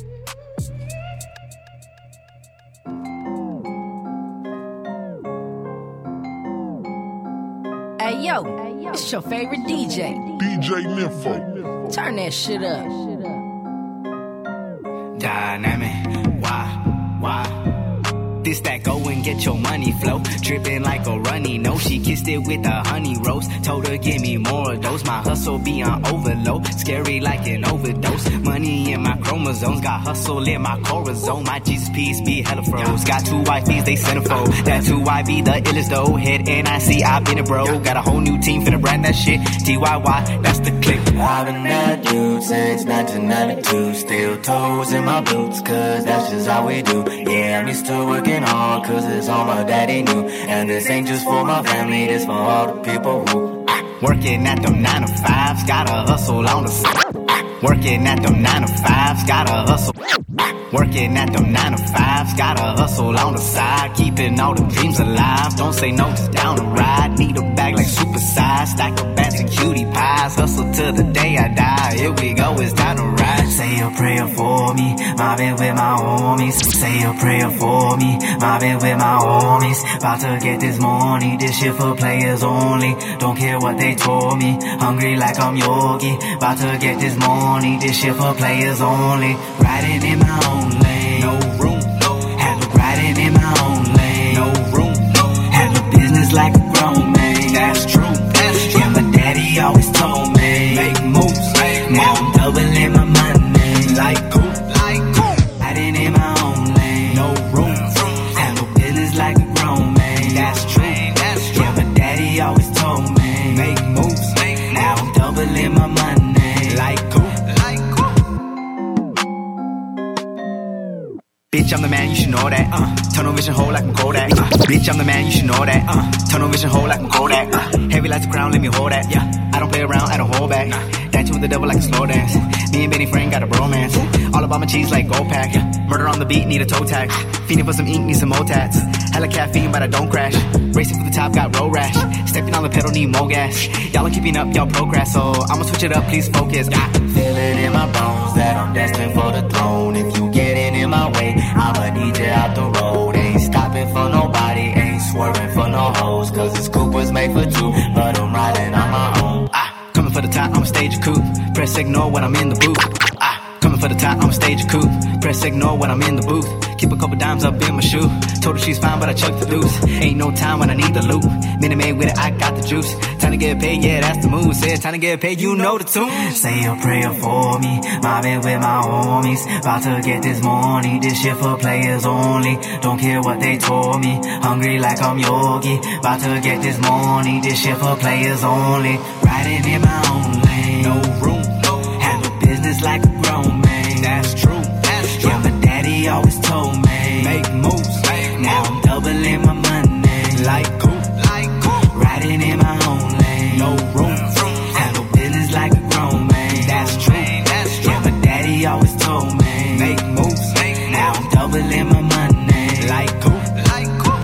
Hey yo, it's your favorite D J. D J Nympho. Turn that shit up. Dynamic, why, why? This that go and get your money flow. Dripping like a runny nose. She kissed it with a honey rose. Told her give me more of those. My hustle be on overload. Scary like an overdose. Money in my chromosomes. Got hustle in my corazon. My Jesus piece be hella froze. Got two wifeys, they centerfold. That two I be the illest though. Head N I C, I been a bro. Got a whole new team finna brand that shit. D Y Y, that's the click. I've been that dude since nineteen ninety-two. Still toes in my boots, cause that's just how we do. Yeah, I'm used to working hard, cause it's all my daddy knew. And this ain't just for my family, this for all the people who working at them nine to fives, gotta hustle on the side. Working at them nine to fives, gotta hustle. Working at them nine to fives, gotta hustle on the side. Keeping all the dreams alive, don't say no, just down the ride. Need a bag like super size, stack of bats and cutie pies. Hustle till the day I die, here we go, it's time to ride. Say a prayer for me, mobbing with my homies. Say a prayer for me, mobbing with my homies. About to get this money, this shit for players only. Don't care what they told me, hungry like I'm Yogi. About to get this money, this shit for players only. Riding in my own lane, no room, no. Have a riding in my business like a grown man. That's true, that's true. Yeah, my daddy always told me, make moves, make moves. Now I'm doubling my money, like cool, like cool. I didn't in my own lane, no room. Handle business like a grown man. That's true, that's true. Yeah, my daddy always told me, make moves, make moves. Now I'm doubling my money, like cool. Bitch, I'm the man, you should know that. Uh, tunnel vision hole like I'm Kodak. Uh, bitch, I'm the man, you should know that. Uh, tunnel vision hole like I'm Kodak. Uh, heavy like the crown, let me hold that. Yeah, I don't play around, I don't hold back. Dancing with the devil like a slow dance. Me and Benny Frank got a bromance. All about my cheese like Gold Pack. Murder on the beat, need a toe tag. Feeding for some ink, need some more tats. Hella caffeine, but I don't crash. Racing for the top, got road rash. Stepping on the pedal, need more gas. Y'all are keeping up, y'all progress, so I'ma switch it up, please focus. I feel it in my bones that I'm destined for the throne. If you getting in my way, I'ma need you out the road. Ain't stopping for nobody, ain't swerving for no hoes. Cause this coupe was made for two, but I'm riding on my own. Ah, coming for the top, I'ma stage a coupe. Press ignore when I'm in the booth. Ah, coming for the top, I'ma stage a coupe. Press ignore when I'm in the booth. Keep a couple dimes up in my shoe. Told her she's fine, but I chucked the deuce. Ain't no time when I need the loot. Minute Maid with it, I got the juice. Time to get paid, yeah, that's the move. Said time to get paid, you know the tune. Say a prayer for me, mobbing with my homies. About to get this money, this shit for players only. Don't care what they told me, hungry like I'm Yogi. About to get this money, this shit for players only. Riding in my own lane, no room, no. Handle business like a grown man. That's true, that's true. Yeah, my daddy always told me, make moves, make now I'm doubling my money, like cool, like cool. Riding in my own lane, no room, handle business like a grown man. That's true, that's true. Yeah, my daddy always told me, make moves, make now I'm doubling my money, like cool, like cool.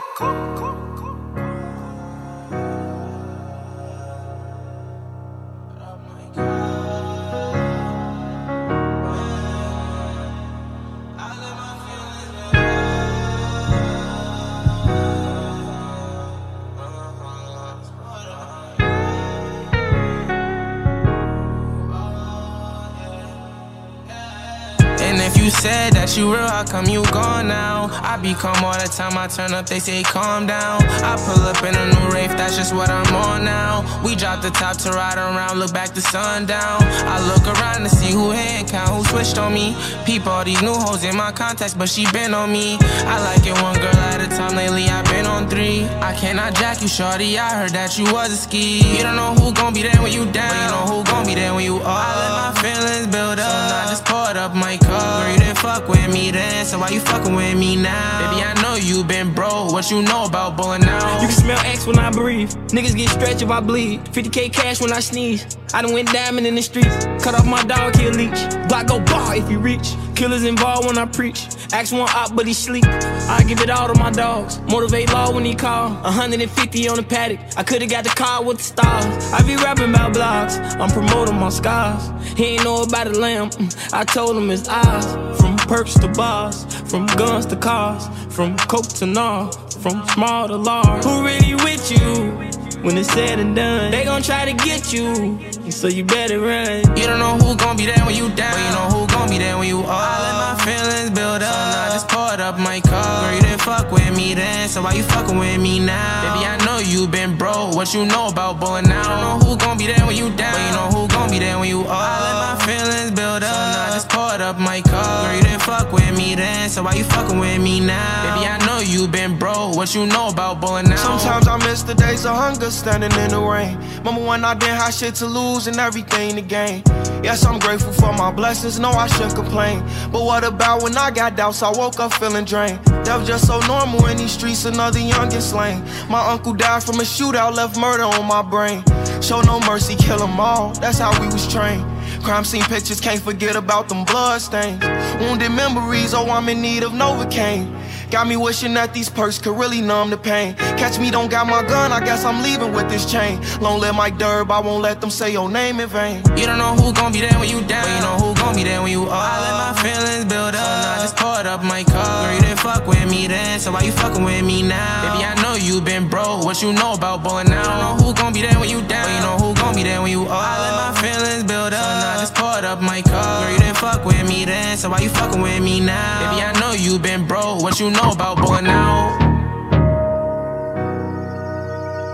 You said that you real, how come you gone now? I be calm all the time, I turn up, they say calm down. I pull up in a new Wraith, that's just what I'm on now. We drop the top to ride around, look back to sundown. I look around to see who hand count, who switched on me. Peep all these new hoes in my contacts, but she been on me. I like it one girl at a time, lately I been on three. I cannot jack you, shorty, I heard that you was a ski. You don't know who gon' be there when you down, but you know who gon' be there when you up. I let my feelings build up, so I just poured up my cup. You didn't fuck with me then, so why you fucking with me now? Baby, I know you been broke, what you know about bowling out? You can smell X when I breathe, niggas get stretched if I bleed. fifty K cash when I sneeze, I done went diamond in the streets. Cut off my dog, he'll leech. Glock go bar if you reach. Killers involved when I preach. Ask one op, but he sleep. I give it all to my dogs. Motivate law when he call. one hundred fifty on the paddock. I could've got the car with the stars. I be rapping about blogs. I'm promoting my scars. He ain't know about the lamb. I told him it's ours. From perks to bars, from guns to cars, from coke to gnar, from small to large. Who really with you? When it's said and done, they gon' try to get you, so you better run. You don't know who gon' be there when you down, but you know who gon' be there when you up. I let my feelings build up, so I just poured up my cup. Girl, you didn't fuck with me then, so why you fucking with me now? Baby, I know you been broke, what you know about bowling out? I don't know who gon' be there when you down, but you know who gon' be there when you up. I let my feelings build up, so I just poured up my cup. Girl, you didn't fuck with me then, so why you fucking with me now? Baby, I know you been broke, what you know about bowling out? Sometimes I miss the days of hunger, standing in the rain. Remember when I didn't have shit to lose and everything to gain. Yes, I'm grateful for my blessings, no, I shouldn't complain. But what about when I got doubts, I woke up feeling drained. That was just so normal in these streets, another youngin' slain. My uncle died from a shootout, left murder on my brain. Show no mercy, kill them all, that's how we was trained. Crime scene pictures, can't forget about them blood stains. Wounded memories, oh, I'm in need of Novocaine. Got me wishing that these perks could really numb the pain. Catch me, don't got my gun, I guess I'm leaving with this chain. Long live Mike Durb, I won't let them say your name in vain. You don't know who gon' be there when you down, but you know who gon' be there when you up. I let my feelings build up, so I just poured up my cup. Girl, you didn't fuck with me then, so why you fucking with me now? Baby, I know you been broke, what you know about bowling out? I don't know who gon' be there when you down, but you know who gon' be there when you up. I let my feelings build up, so I just poured up my cup. Girl, you didn't fuck with me then, so why you fucking with me now? Baby, I know you been broke, what you know about bowling out?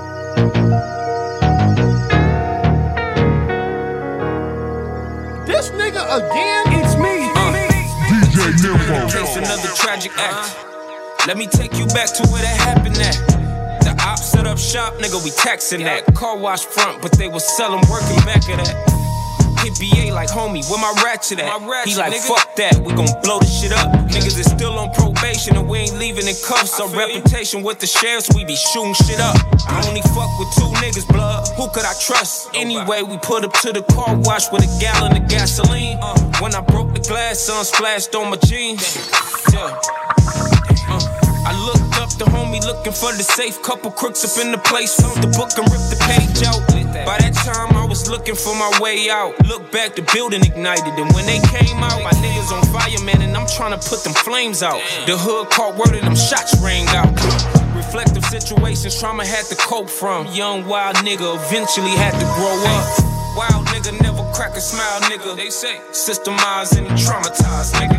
This nigga again? It's me. Uh, D J Nimbo. Case another tragic act. Let me take you back to where that happened at. The ops set up shop, nigga, we taxing that. Car wash front, but they was selling working back of that. Hit B A like, homie, where my ratchet at? He like, fuck that, we gon' blow this shit up. Niggas is still on probation and we ain't leaving in cuffs. Our reputation with the sheriffs, we be shooting shit up. I only fuck with two niggas, blood. Who could I trust? Anyway, we put up to the car wash with a gallon of gasoline. When I broke the glass, sun splashed on my jeans. Yeah. Uh, I looked up the homie looking for the safe. Couple crooks up in the place, found the book and ripped the page out. By that time I was looking for my way out. Look back, the building ignited, and when they came out, my niggas on fire, man, and I'm trying to put them flames out. The hood caught word and them shots rang out. Reflective situations, trauma had to cope from. Young wild nigga eventually had to grow up. Wild nigga never crack a smile, nigga. They say systemized and traumatized, nigga.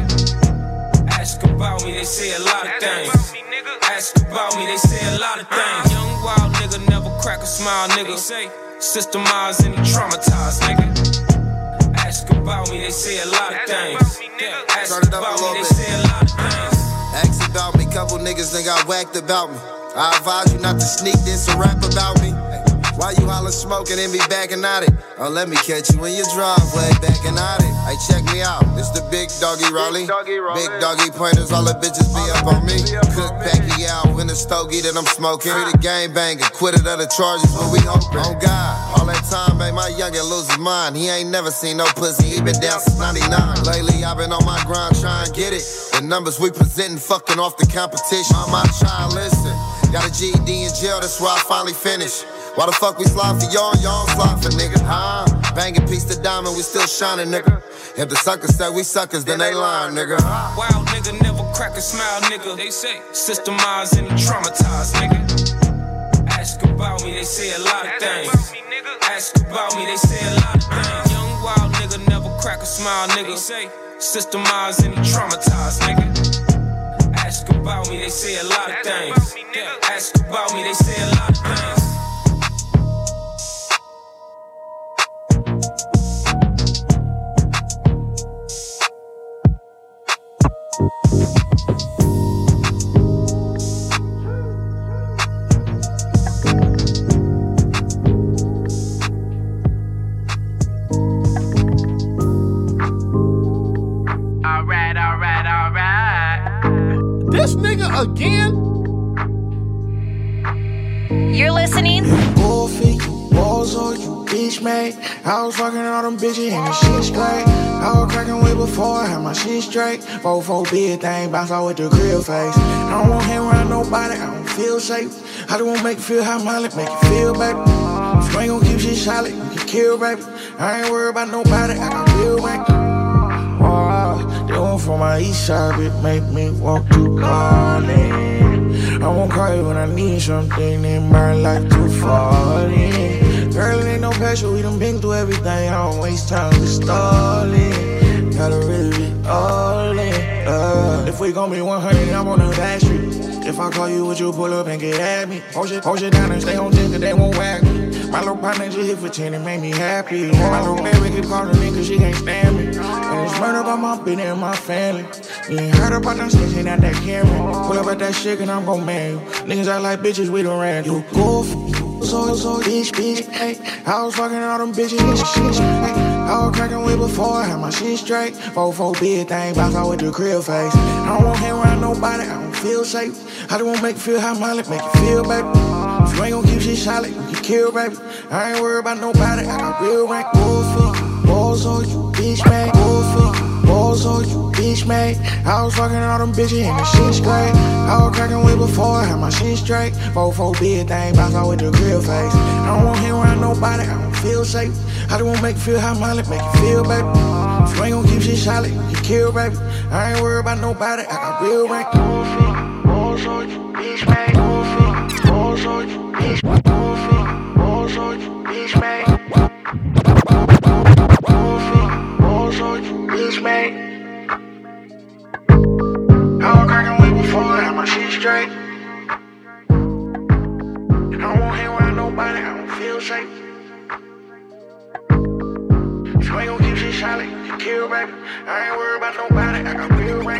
Ask about me, they say a lot of things. Ask about me, they say a lot of things. Young wild nigga never crack a smile, nigga. Say systemized and traumatized, nigga. Ask about me, they say a lot of things. Ask about me, they say a lot of things. Ask about me, couple niggas done got whacked about me. I advise you not to sneak this and rap about me. Why you holler smoking and be backing at it? Oh, let me catch you in your driveway backing at it. Hey, check me out, it's the big doggy rolling. Big doggy pointers, all the bitches be up on me. Cook Becky out in the stogie that I'm smoking. Free the game bang, acquitted of the charges when we hoping. Oh God, all that time made my youngin' lose his mind. He ain't never seen no pussy, he been down since ninety-nine. Lately I've been on my grind trying to get it. The numbers we presenting fucking off the competition. I'm out trying to listen. Got a G E D in jail, that's where I finally finished. Why the fuck we slide for y'all, y'all slide for niggas, huh? Banging piece to diamond, we still shining, nigga. If the suckers say we suckers, then they lying, nigga. Wild nigga never crack a smile, nigga. They say systemized and traumatized, nigga. Ask about me, they say a lot of things. Ask about me, they say a lot of things. Young wild nigga never crack a smile, nigga. They say systemized and traumatized, nigga. Ask about me, they say a lot of things. Ask about me, they say a lot of things. Alright, alright, alright. This nigga again? You're listening. Goofy, balls on you, bitch made. I was fucking all them bitches and the shit straight. I was cracking way before I had my shit straight. four four big thing, bounce out with the grill face. I don't want him around nobody, I don't feel safe. I just want to make you feel how Molly make you feel, baby. If you ain't gon' keep shit solid, you can kill, baby. I ain't worried about nobody, I got real rank. Oh, they want from my east side, it make me walk too far. I won't call you when I need something, in my life too far. Girl, it ain't no pressure, we done been through everything. I don't waste time, we stalling. Gotta really be all in. Uh, if we gon' be one hundred, I'm on the back street. If I call you, would you pull up and get at me? Hold you, hold you down and stay on ten, cause they won't whack me. My little partner just hit for ten, it made me happy. My little baby keep calling me cause she can't stand me. And it's murder by my bitch and my family. You ain't heard about them snitching at that camera. Pull up at that shit and I'm gon' man you. Niggas act like bitches, we done ran through. Go for so, so, bitch, bitch, hey. I was fucking all them bitches and shit, hey. I was cracking way before I had my shit straight. four four big thing, bounce out with the grill face. I don't want him around nobody, I don't feel safe. I just want to make you feel how Molly make you feel, baby. If you ain't gon' keep shit solid, you can kill, baby. I ain't worried about nobody, I got real rank. Goofy, balls on you, bitch, man. Goofy, balls on you, bitch, man. I was fucking all them bitches and the shit straight. I was cracking way before I had my shit straight. four four big thing, bounce out with the grill face. I don't want him around nobody, I don't feel safe. I just want to make you feel how Molly make you feel, baby. If you ain't gon' keep shit solid, you can kill, baby. I ain't worried about nobody, I got real rank. Goofy, balls on you, bitch, man. Goofy, balls on you, bitch, man. Goofy, balls on you, bitch, man. Goofy, balls on you, bitch, man. I was cracking way before I had my shit straight. I don't want him around nobody. feel safe. So I ain't gon' keep shit solid. Kill, baby. I ain't worried about nobody. I got feel right.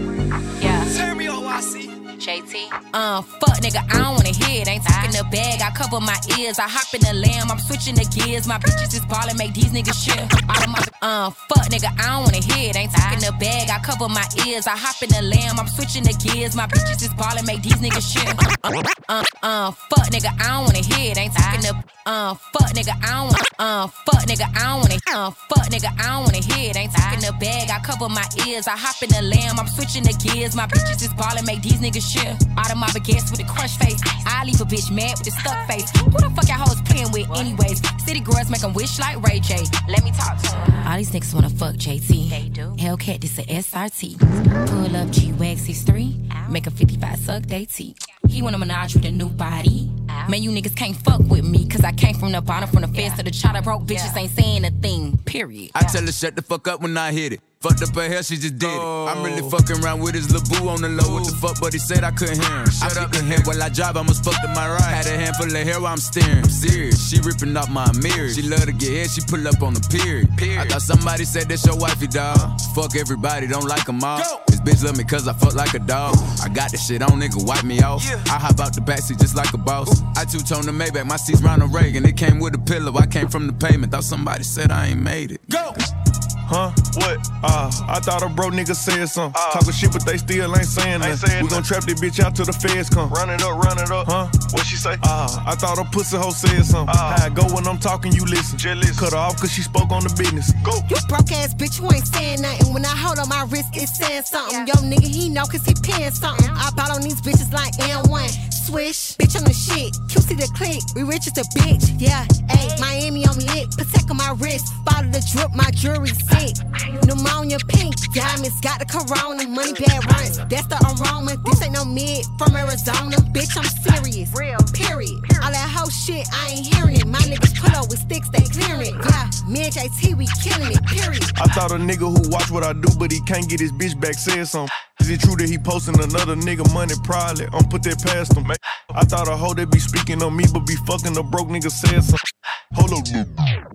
Yeah. Turn me O I C. J T. Uh, fuck nigga, I don't wanna hear it. Ain't talking the bag, I cover my ears. I hop in the lamb, I'm switching the gears. My bitches is ballin', make these niggas shit. Out of my, uh, fuck nigga, I don't wanna hear it. Ain't talking the bag, I cover my ears. I hop in the lamb, I'm switching the gears. My bitches is ballin', make these niggas shit. Uh, uh, uh, fuck nigga, I don't wanna hear it. Ain't talking the, uh, fuck nigga, I don't wanna, uh, fuck nigga, I don't wanna, uh, fuck nigga, I don't wanna hear it. Ain't talking the bag, I cover my ears. I hop in the lamb, I'm switching the gears. My bitches is ballin', make these niggas shit. Out of my baguettes with a crush face. I leave a bitch mad with a stuck face. Who the fuck y'all hoes playing with anyways? City girls make them wish like Ray J. Let me talk to them. All these niggas wanna fuck J T. They do. Hellcat, this a S R T. Pull up G-Wag six three. Make a fifty-five suck they teeth. He wanna menage with a new body. Man, you niggas can't fuck with me. Cause I came from the bottom, from the fence yeah. to the chopper. Broke bitches yeah. ain't saying a thing, period. I tell her shut the fuck up when I hit it. Fucked up her hair, she just did it. Oh. I'm really fucking around with his little boo on the low. What the fuck, but he said I couldn't hear him. Shut up and hear while I drive, I must fuck to my right. Had a handful of hair while I'm steering. I'm serious, she ripping off my mirror. She love to get hit, she pull up on the period. period. I thought somebody said that's your wifey, dog. Fuck everybody, don't like them all. Go. This bitch love me cause I fuck like a dog. I got this shit on, nigga, wipe me off. Yeah. I hop out the backseat just like a boss. Ooh. I two-tone the Maybach, my seat's Ronald Reagan. It came with a pillow, I came from the pavement. Thought somebody said I ain't made it. Go! Huh? What? Uh, I thought a bro nigga said something. Uh, Talking shit, but they still ain't saying nothing. We gon' trap this bitch out till the feds come. Run it up, run it up. Huh? What she say? Uh, I thought a pussy hoe said something. Uh, How I go when I'm talking, you listen. Jealous. Cut her off cause she spoke on the business. Go. You broke ass bitch, you ain't saying nothing. When I hold on my wrist, it's saying something. Yo nigga, he know cause he paying something. I bought on these bitches like M one. Swish, bitch on the shit. Q C the click, we rich as a bitch. Yeah, ayy, Miami on me lit. Protect on my wrist. Bottle the drip, my jewelry sick. Pneumonia pink, diamonds, got the corona. Money bad runs, that's the aroma. This ain't no mid from Arizona. Bitch, I'm serious, real, period. All that whole shit, I ain't hearing it. My niggas pull up with sticks, they clearing it. Yeah, me and J T, we killing it, period. I thought a nigga who watch what I do, but he can't get his bitch back said something. Is it true that he posting another nigga money? Probably. I'm put that past him. I thought a hoe that be speaking on me, but be fucking a broke nigga said something. Hold up, dude.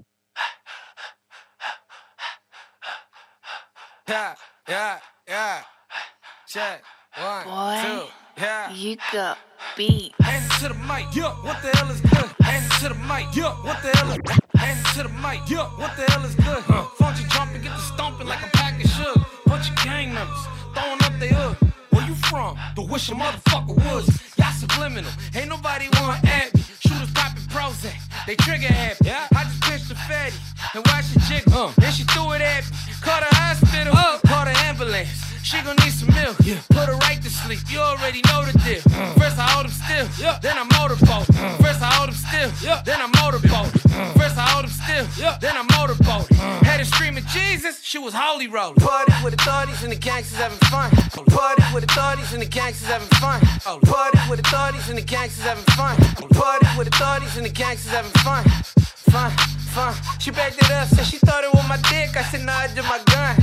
Yeah, yeah, yeah. Check. One, Boy, two, yeah. You got beat. Hand it to the mic, yeah. What the hell is good? Hand it to the mic, yeah. What the hell is good? Hand it to the mic, yeah. What the hell is good? Huh. Funky jumping, get the stomping like a pack of sugar. Bunch of gang members throwing up their hood. Where you from? The wish a motherfucker was. Y'all subliminal. Ain't nobody want at me. Shooters popping Prozac. They trigger happy. Yeah. I just pinched the fatty and watched it jiggle. Uh. Then she threw it at me. Called her hospital. Uh. Called her ambulance. She gon' need some milk. Yeah. Put her right to sleep. You already know the deal. Uh. First I hold him still. Yeah. Then I motorboat. Uh. First I hold him still. Yeah. Then I motorboat. Uh. First I hold him still. Yeah. Then I motorboat. Uh. Had her screaming Jesus. She was holy rolling. Party with authorities and the gangsters having fun. Party with authorities and the gangsters having fun. Party with authorities and the gangsters having fun. Party with authorities and the gangsters having fun. Fun, fun. She backed it up, said she thought it was my dick. I said, nah, I did my gun.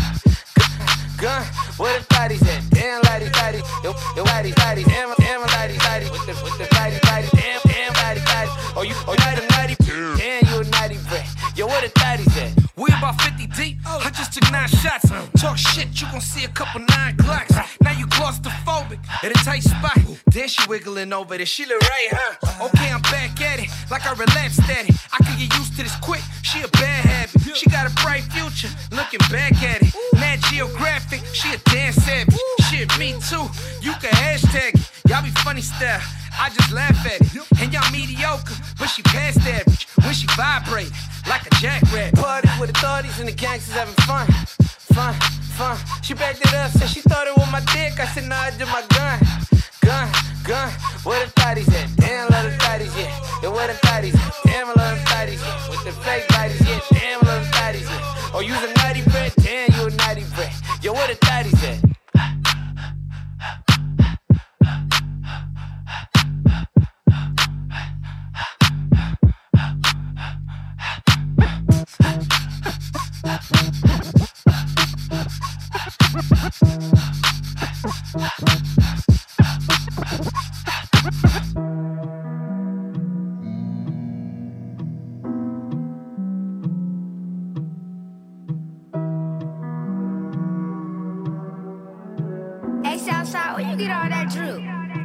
Gun, where the bodies at? Damn, lady, body. Yo, yo, lady, body. Damn, damn, lady, body. With the, with the lady, body. Damn, damn, lady, body. Oh, you, oh, you a naughty. Damn, you a naughty brat. Yo, where the thotties at? We about fifty deep. I just took nine shots. Talk shit, you gon' see a couple nine Glocks. Now you claustrophobic at a tight spot. Then she wiggling over there. She look right, huh? Okay, I'm back at it. Like I relapsed at it. I can get used to this quick. She a bad habit. She got a bright future. Looking back at it. Nat Geographic. She a dance savage. Shit, me too. You can hashtag it. Y'all be funny style. I just laugh at it. And y'all mediocre, but she past average. When she vibrate like a jackrabbit. Party with authorities and the gangsters having fun. Fun, fun. She backed it up, said she thought it was my dick. I said, nah, I did my gun. Gun, gun. Where the thotties at? Damn, love the thotties, yeah. Yo, where the thotties at? Damn, I love the thotties, yeah. With the fake bodies, yeah. Damn, I love the thotties, yeah. Oh, you's a naughty brat? Damn, you a naughty brat. Yo, where the thotties at? outside, where you get all that drip?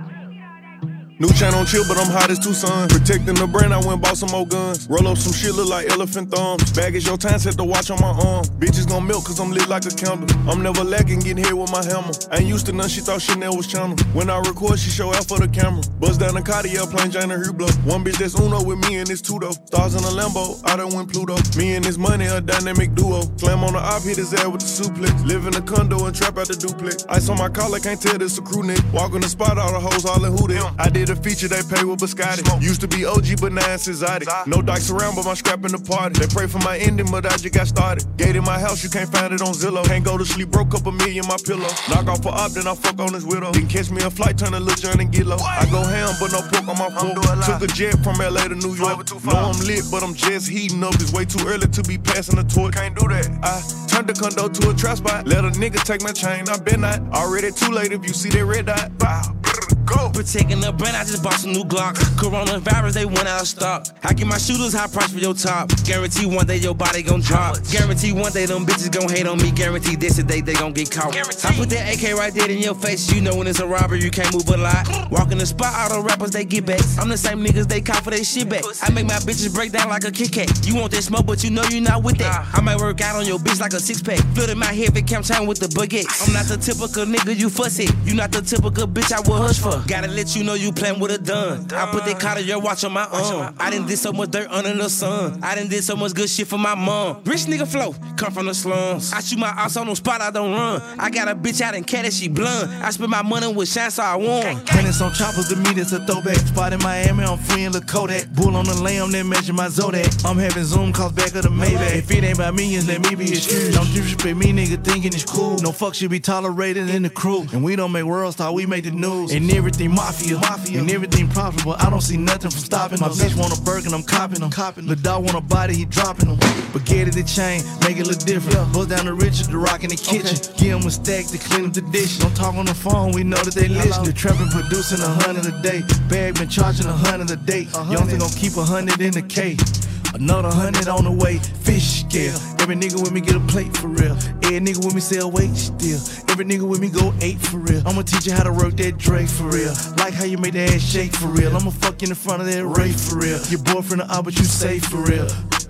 New chain on chill, but I'm hot as Tucson. Protecting the brand, I went bought some more guns. Roll up some shit, look like elephant thumbs. Bag is your time, set the watch on my arm. Bitches gon' milk, cause I'm lit like a candle. I'm never lacking, getting hit with my hammer. Ain't used to none, she thought Chanel was channel. When I record, she show out for the camera. Buzz down the Cartier, plain Jane and Hublot. One bitch that's Uno with me and it's two though. Stars in a Lambo, I done win Pluto. Me and this money, a dynamic duo. Slam on the op, hit his ass with the suplex. Live in a condo and trap out the duplex. Ice on my collar, can't tell this a crew neck. Walk on the spot, all the hoes all in who them. I did a feature, they pay with Biscotti. Used to be O G, but now it's exotic. No dykes around, but my scrap in the party. They pray for my ending, but I just got started. Gate in my house, you can't find it on Zillow. Can't go to sleep, broke up a million my pillow. Knock off a op, then I fuck on his widow. Didn't catch me a flight, turn a Lil John and get low. I go ham, but no pork on my fork. Took a jet from L A to New York. Know I'm lit, but I'm just heating up. It's way too early to be passing the torch. Can't do that. I turned the condo to a trap spot. Let a nigga take my chain, I bet not. Already too late if you see that red dot. Bow. Go. Protecting the brand, I just bought some new Glocks. Coronavirus, they went out of stock. I give my shooters high price for your top. Guarantee one day your body gon' drop. Guarantee one day them bitches gon' hate on me. Guarantee this day they gon' get caught. Guarantee. I put that A K right there in your face. You know when it's a robbery, you can't move a lot. Walk in the spot, all the rappers, they get back. I'm the same niggas, they call for they shit back. I make my bitches break down like a Kit Kat. You want that smoke, but you know you not with that. I might work out on your bitch like a six pack. Flooded my head at Camp Town with the baguette. I'm not the typical nigga you fussy. You not the typical bitch I would hush for. Gotta let you know you playin' with a dun. I put that Cartier watch on my arm. I done did so much dirt under the sun. I done did so much good shit for my mom. Rich nigga flow, come from the slums. I shoot my ass on no spot, I don't run. I got a bitch out in cat and she blunt. I spend my money with shine so I won. Tennis on choppers, to me that's a throwback. Spot in Miami, I'm free in the Kodak. Bull on the lamb, then measure my Zodiac. I'm having Zoom calls back of the Maybach. If it ain't by millions, let me be excused. Don't disrespect me, nigga, thinking it's cool. No fuck should be tolerated in the crew. And we don't make world star, we make the news. And everything mafia. Mafia. And everything profitable, I don't see nothing from stopping them. My bitch want a Birkin, I'm copping them. The dog want a body, he dropping them. But get it the chain, make it look different. Bust down the Richard, the rock in the kitchen. Give him a stack to clean up the dishes. Don't talk on the phone, we know that they listen. The trapping producing a hundred a day. Bag been charging a hundred a day. Young thing gon' keep a hundred in the K. Another hundred on the way, fish scale. Every nigga with me get a plate for real. Every nigga with me sell weight still. Every nigga with me go eight for real. I'ma teach you how to work that Drake for real. Like how you make that ass shake for real. I'ma fuck you in front of that Ray for real. Your boyfriend a but you safe for real.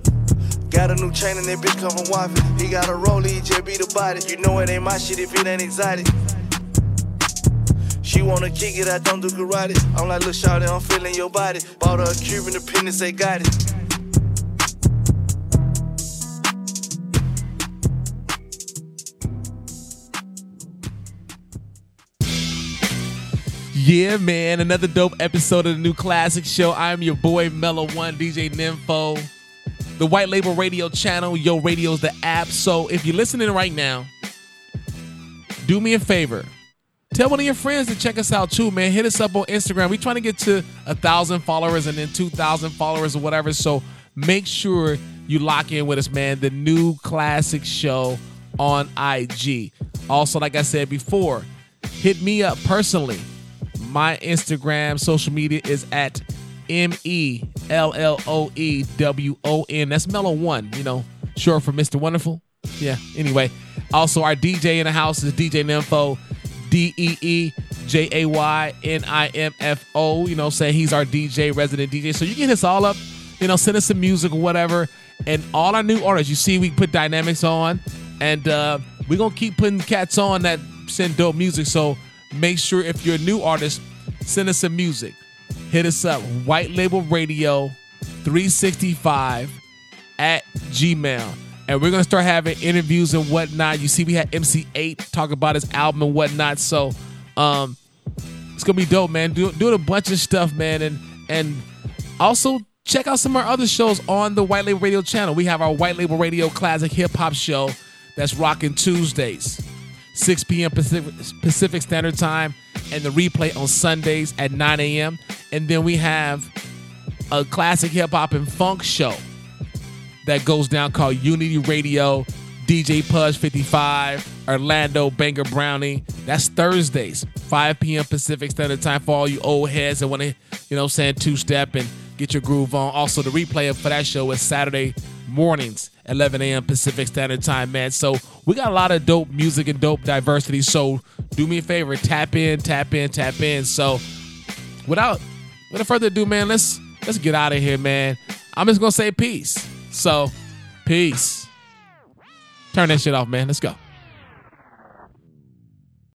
Got a new chain and that bitch come from wifey. He got a roll, he just beat the body. You know it ain't my shit if it ain't exotic. She wanna kick it, I don't do karate. I'm like, look, shawty, I'm feeling your body. Bought her a Cuban appendix, they got it. Yeah, man, another dope episode of the New Classic Show. I'm your boy, Mellow One, D J Nympho. The White Label Radio channel, Yo Radio's the app. So if you're listening right now, do me a favor. Tell one of your friends to check us out too, man. Hit us up on Instagram. We're trying to get to a thousand followers and then two thousand followers or whatever. So make sure you lock in with us, man. The New Classic Show on I G. Also, like I said before, hit me up personally. My Instagram social media is at M E L L O E W O N. That's Mellow One, you know, short for Mister Wonderful. Yeah, anyway. Also, our D J in the house is D J Nympho, D E E J A Y N I M F O. You know, say he's our D J, resident D J. So you can hit us all up, you know, send us some music or whatever. And all our new artists, you see, we put Dynamics on. And uh, we're going to keep putting cats on that send dope music. So make sure if you're a new artist, send us some music. Hit us up, White Label Radio three sixty-five at Gmail. And we're going to start having interviews and whatnot. You see, we had M C eight talk about his album and whatnot. So um, it's going to be dope, man. Do, doing a bunch of stuff, man. And, and also check out some of our other shows on the White Label Radio channel. We have our White Label Radio Classic Hip Hop Show that's rocking Tuesdays, six p.m. Pacific, Pacific Standard Time, and the replay on Sundays at nine a.m. And then we have a classic hip hop and funk show that goes down called Unity Radio, D J Pudge fifty-five, Orlando Banger Brownie. That's Thursdays, five p.m. Pacific Standard Time for all you old heads that want to, you know, saying two-step and get your groove on. Also, the replay for that show is Saturday mornings eleven a.m. Pacific Standard Time, man. So we got a lot of dope music and dope diversity. So do me a favor, tap in, tap in, tap in. So without without further ado, man, let's let's get out of here, man. I'm just gonna say peace. So peace. Turn that shit off, man. Let's go.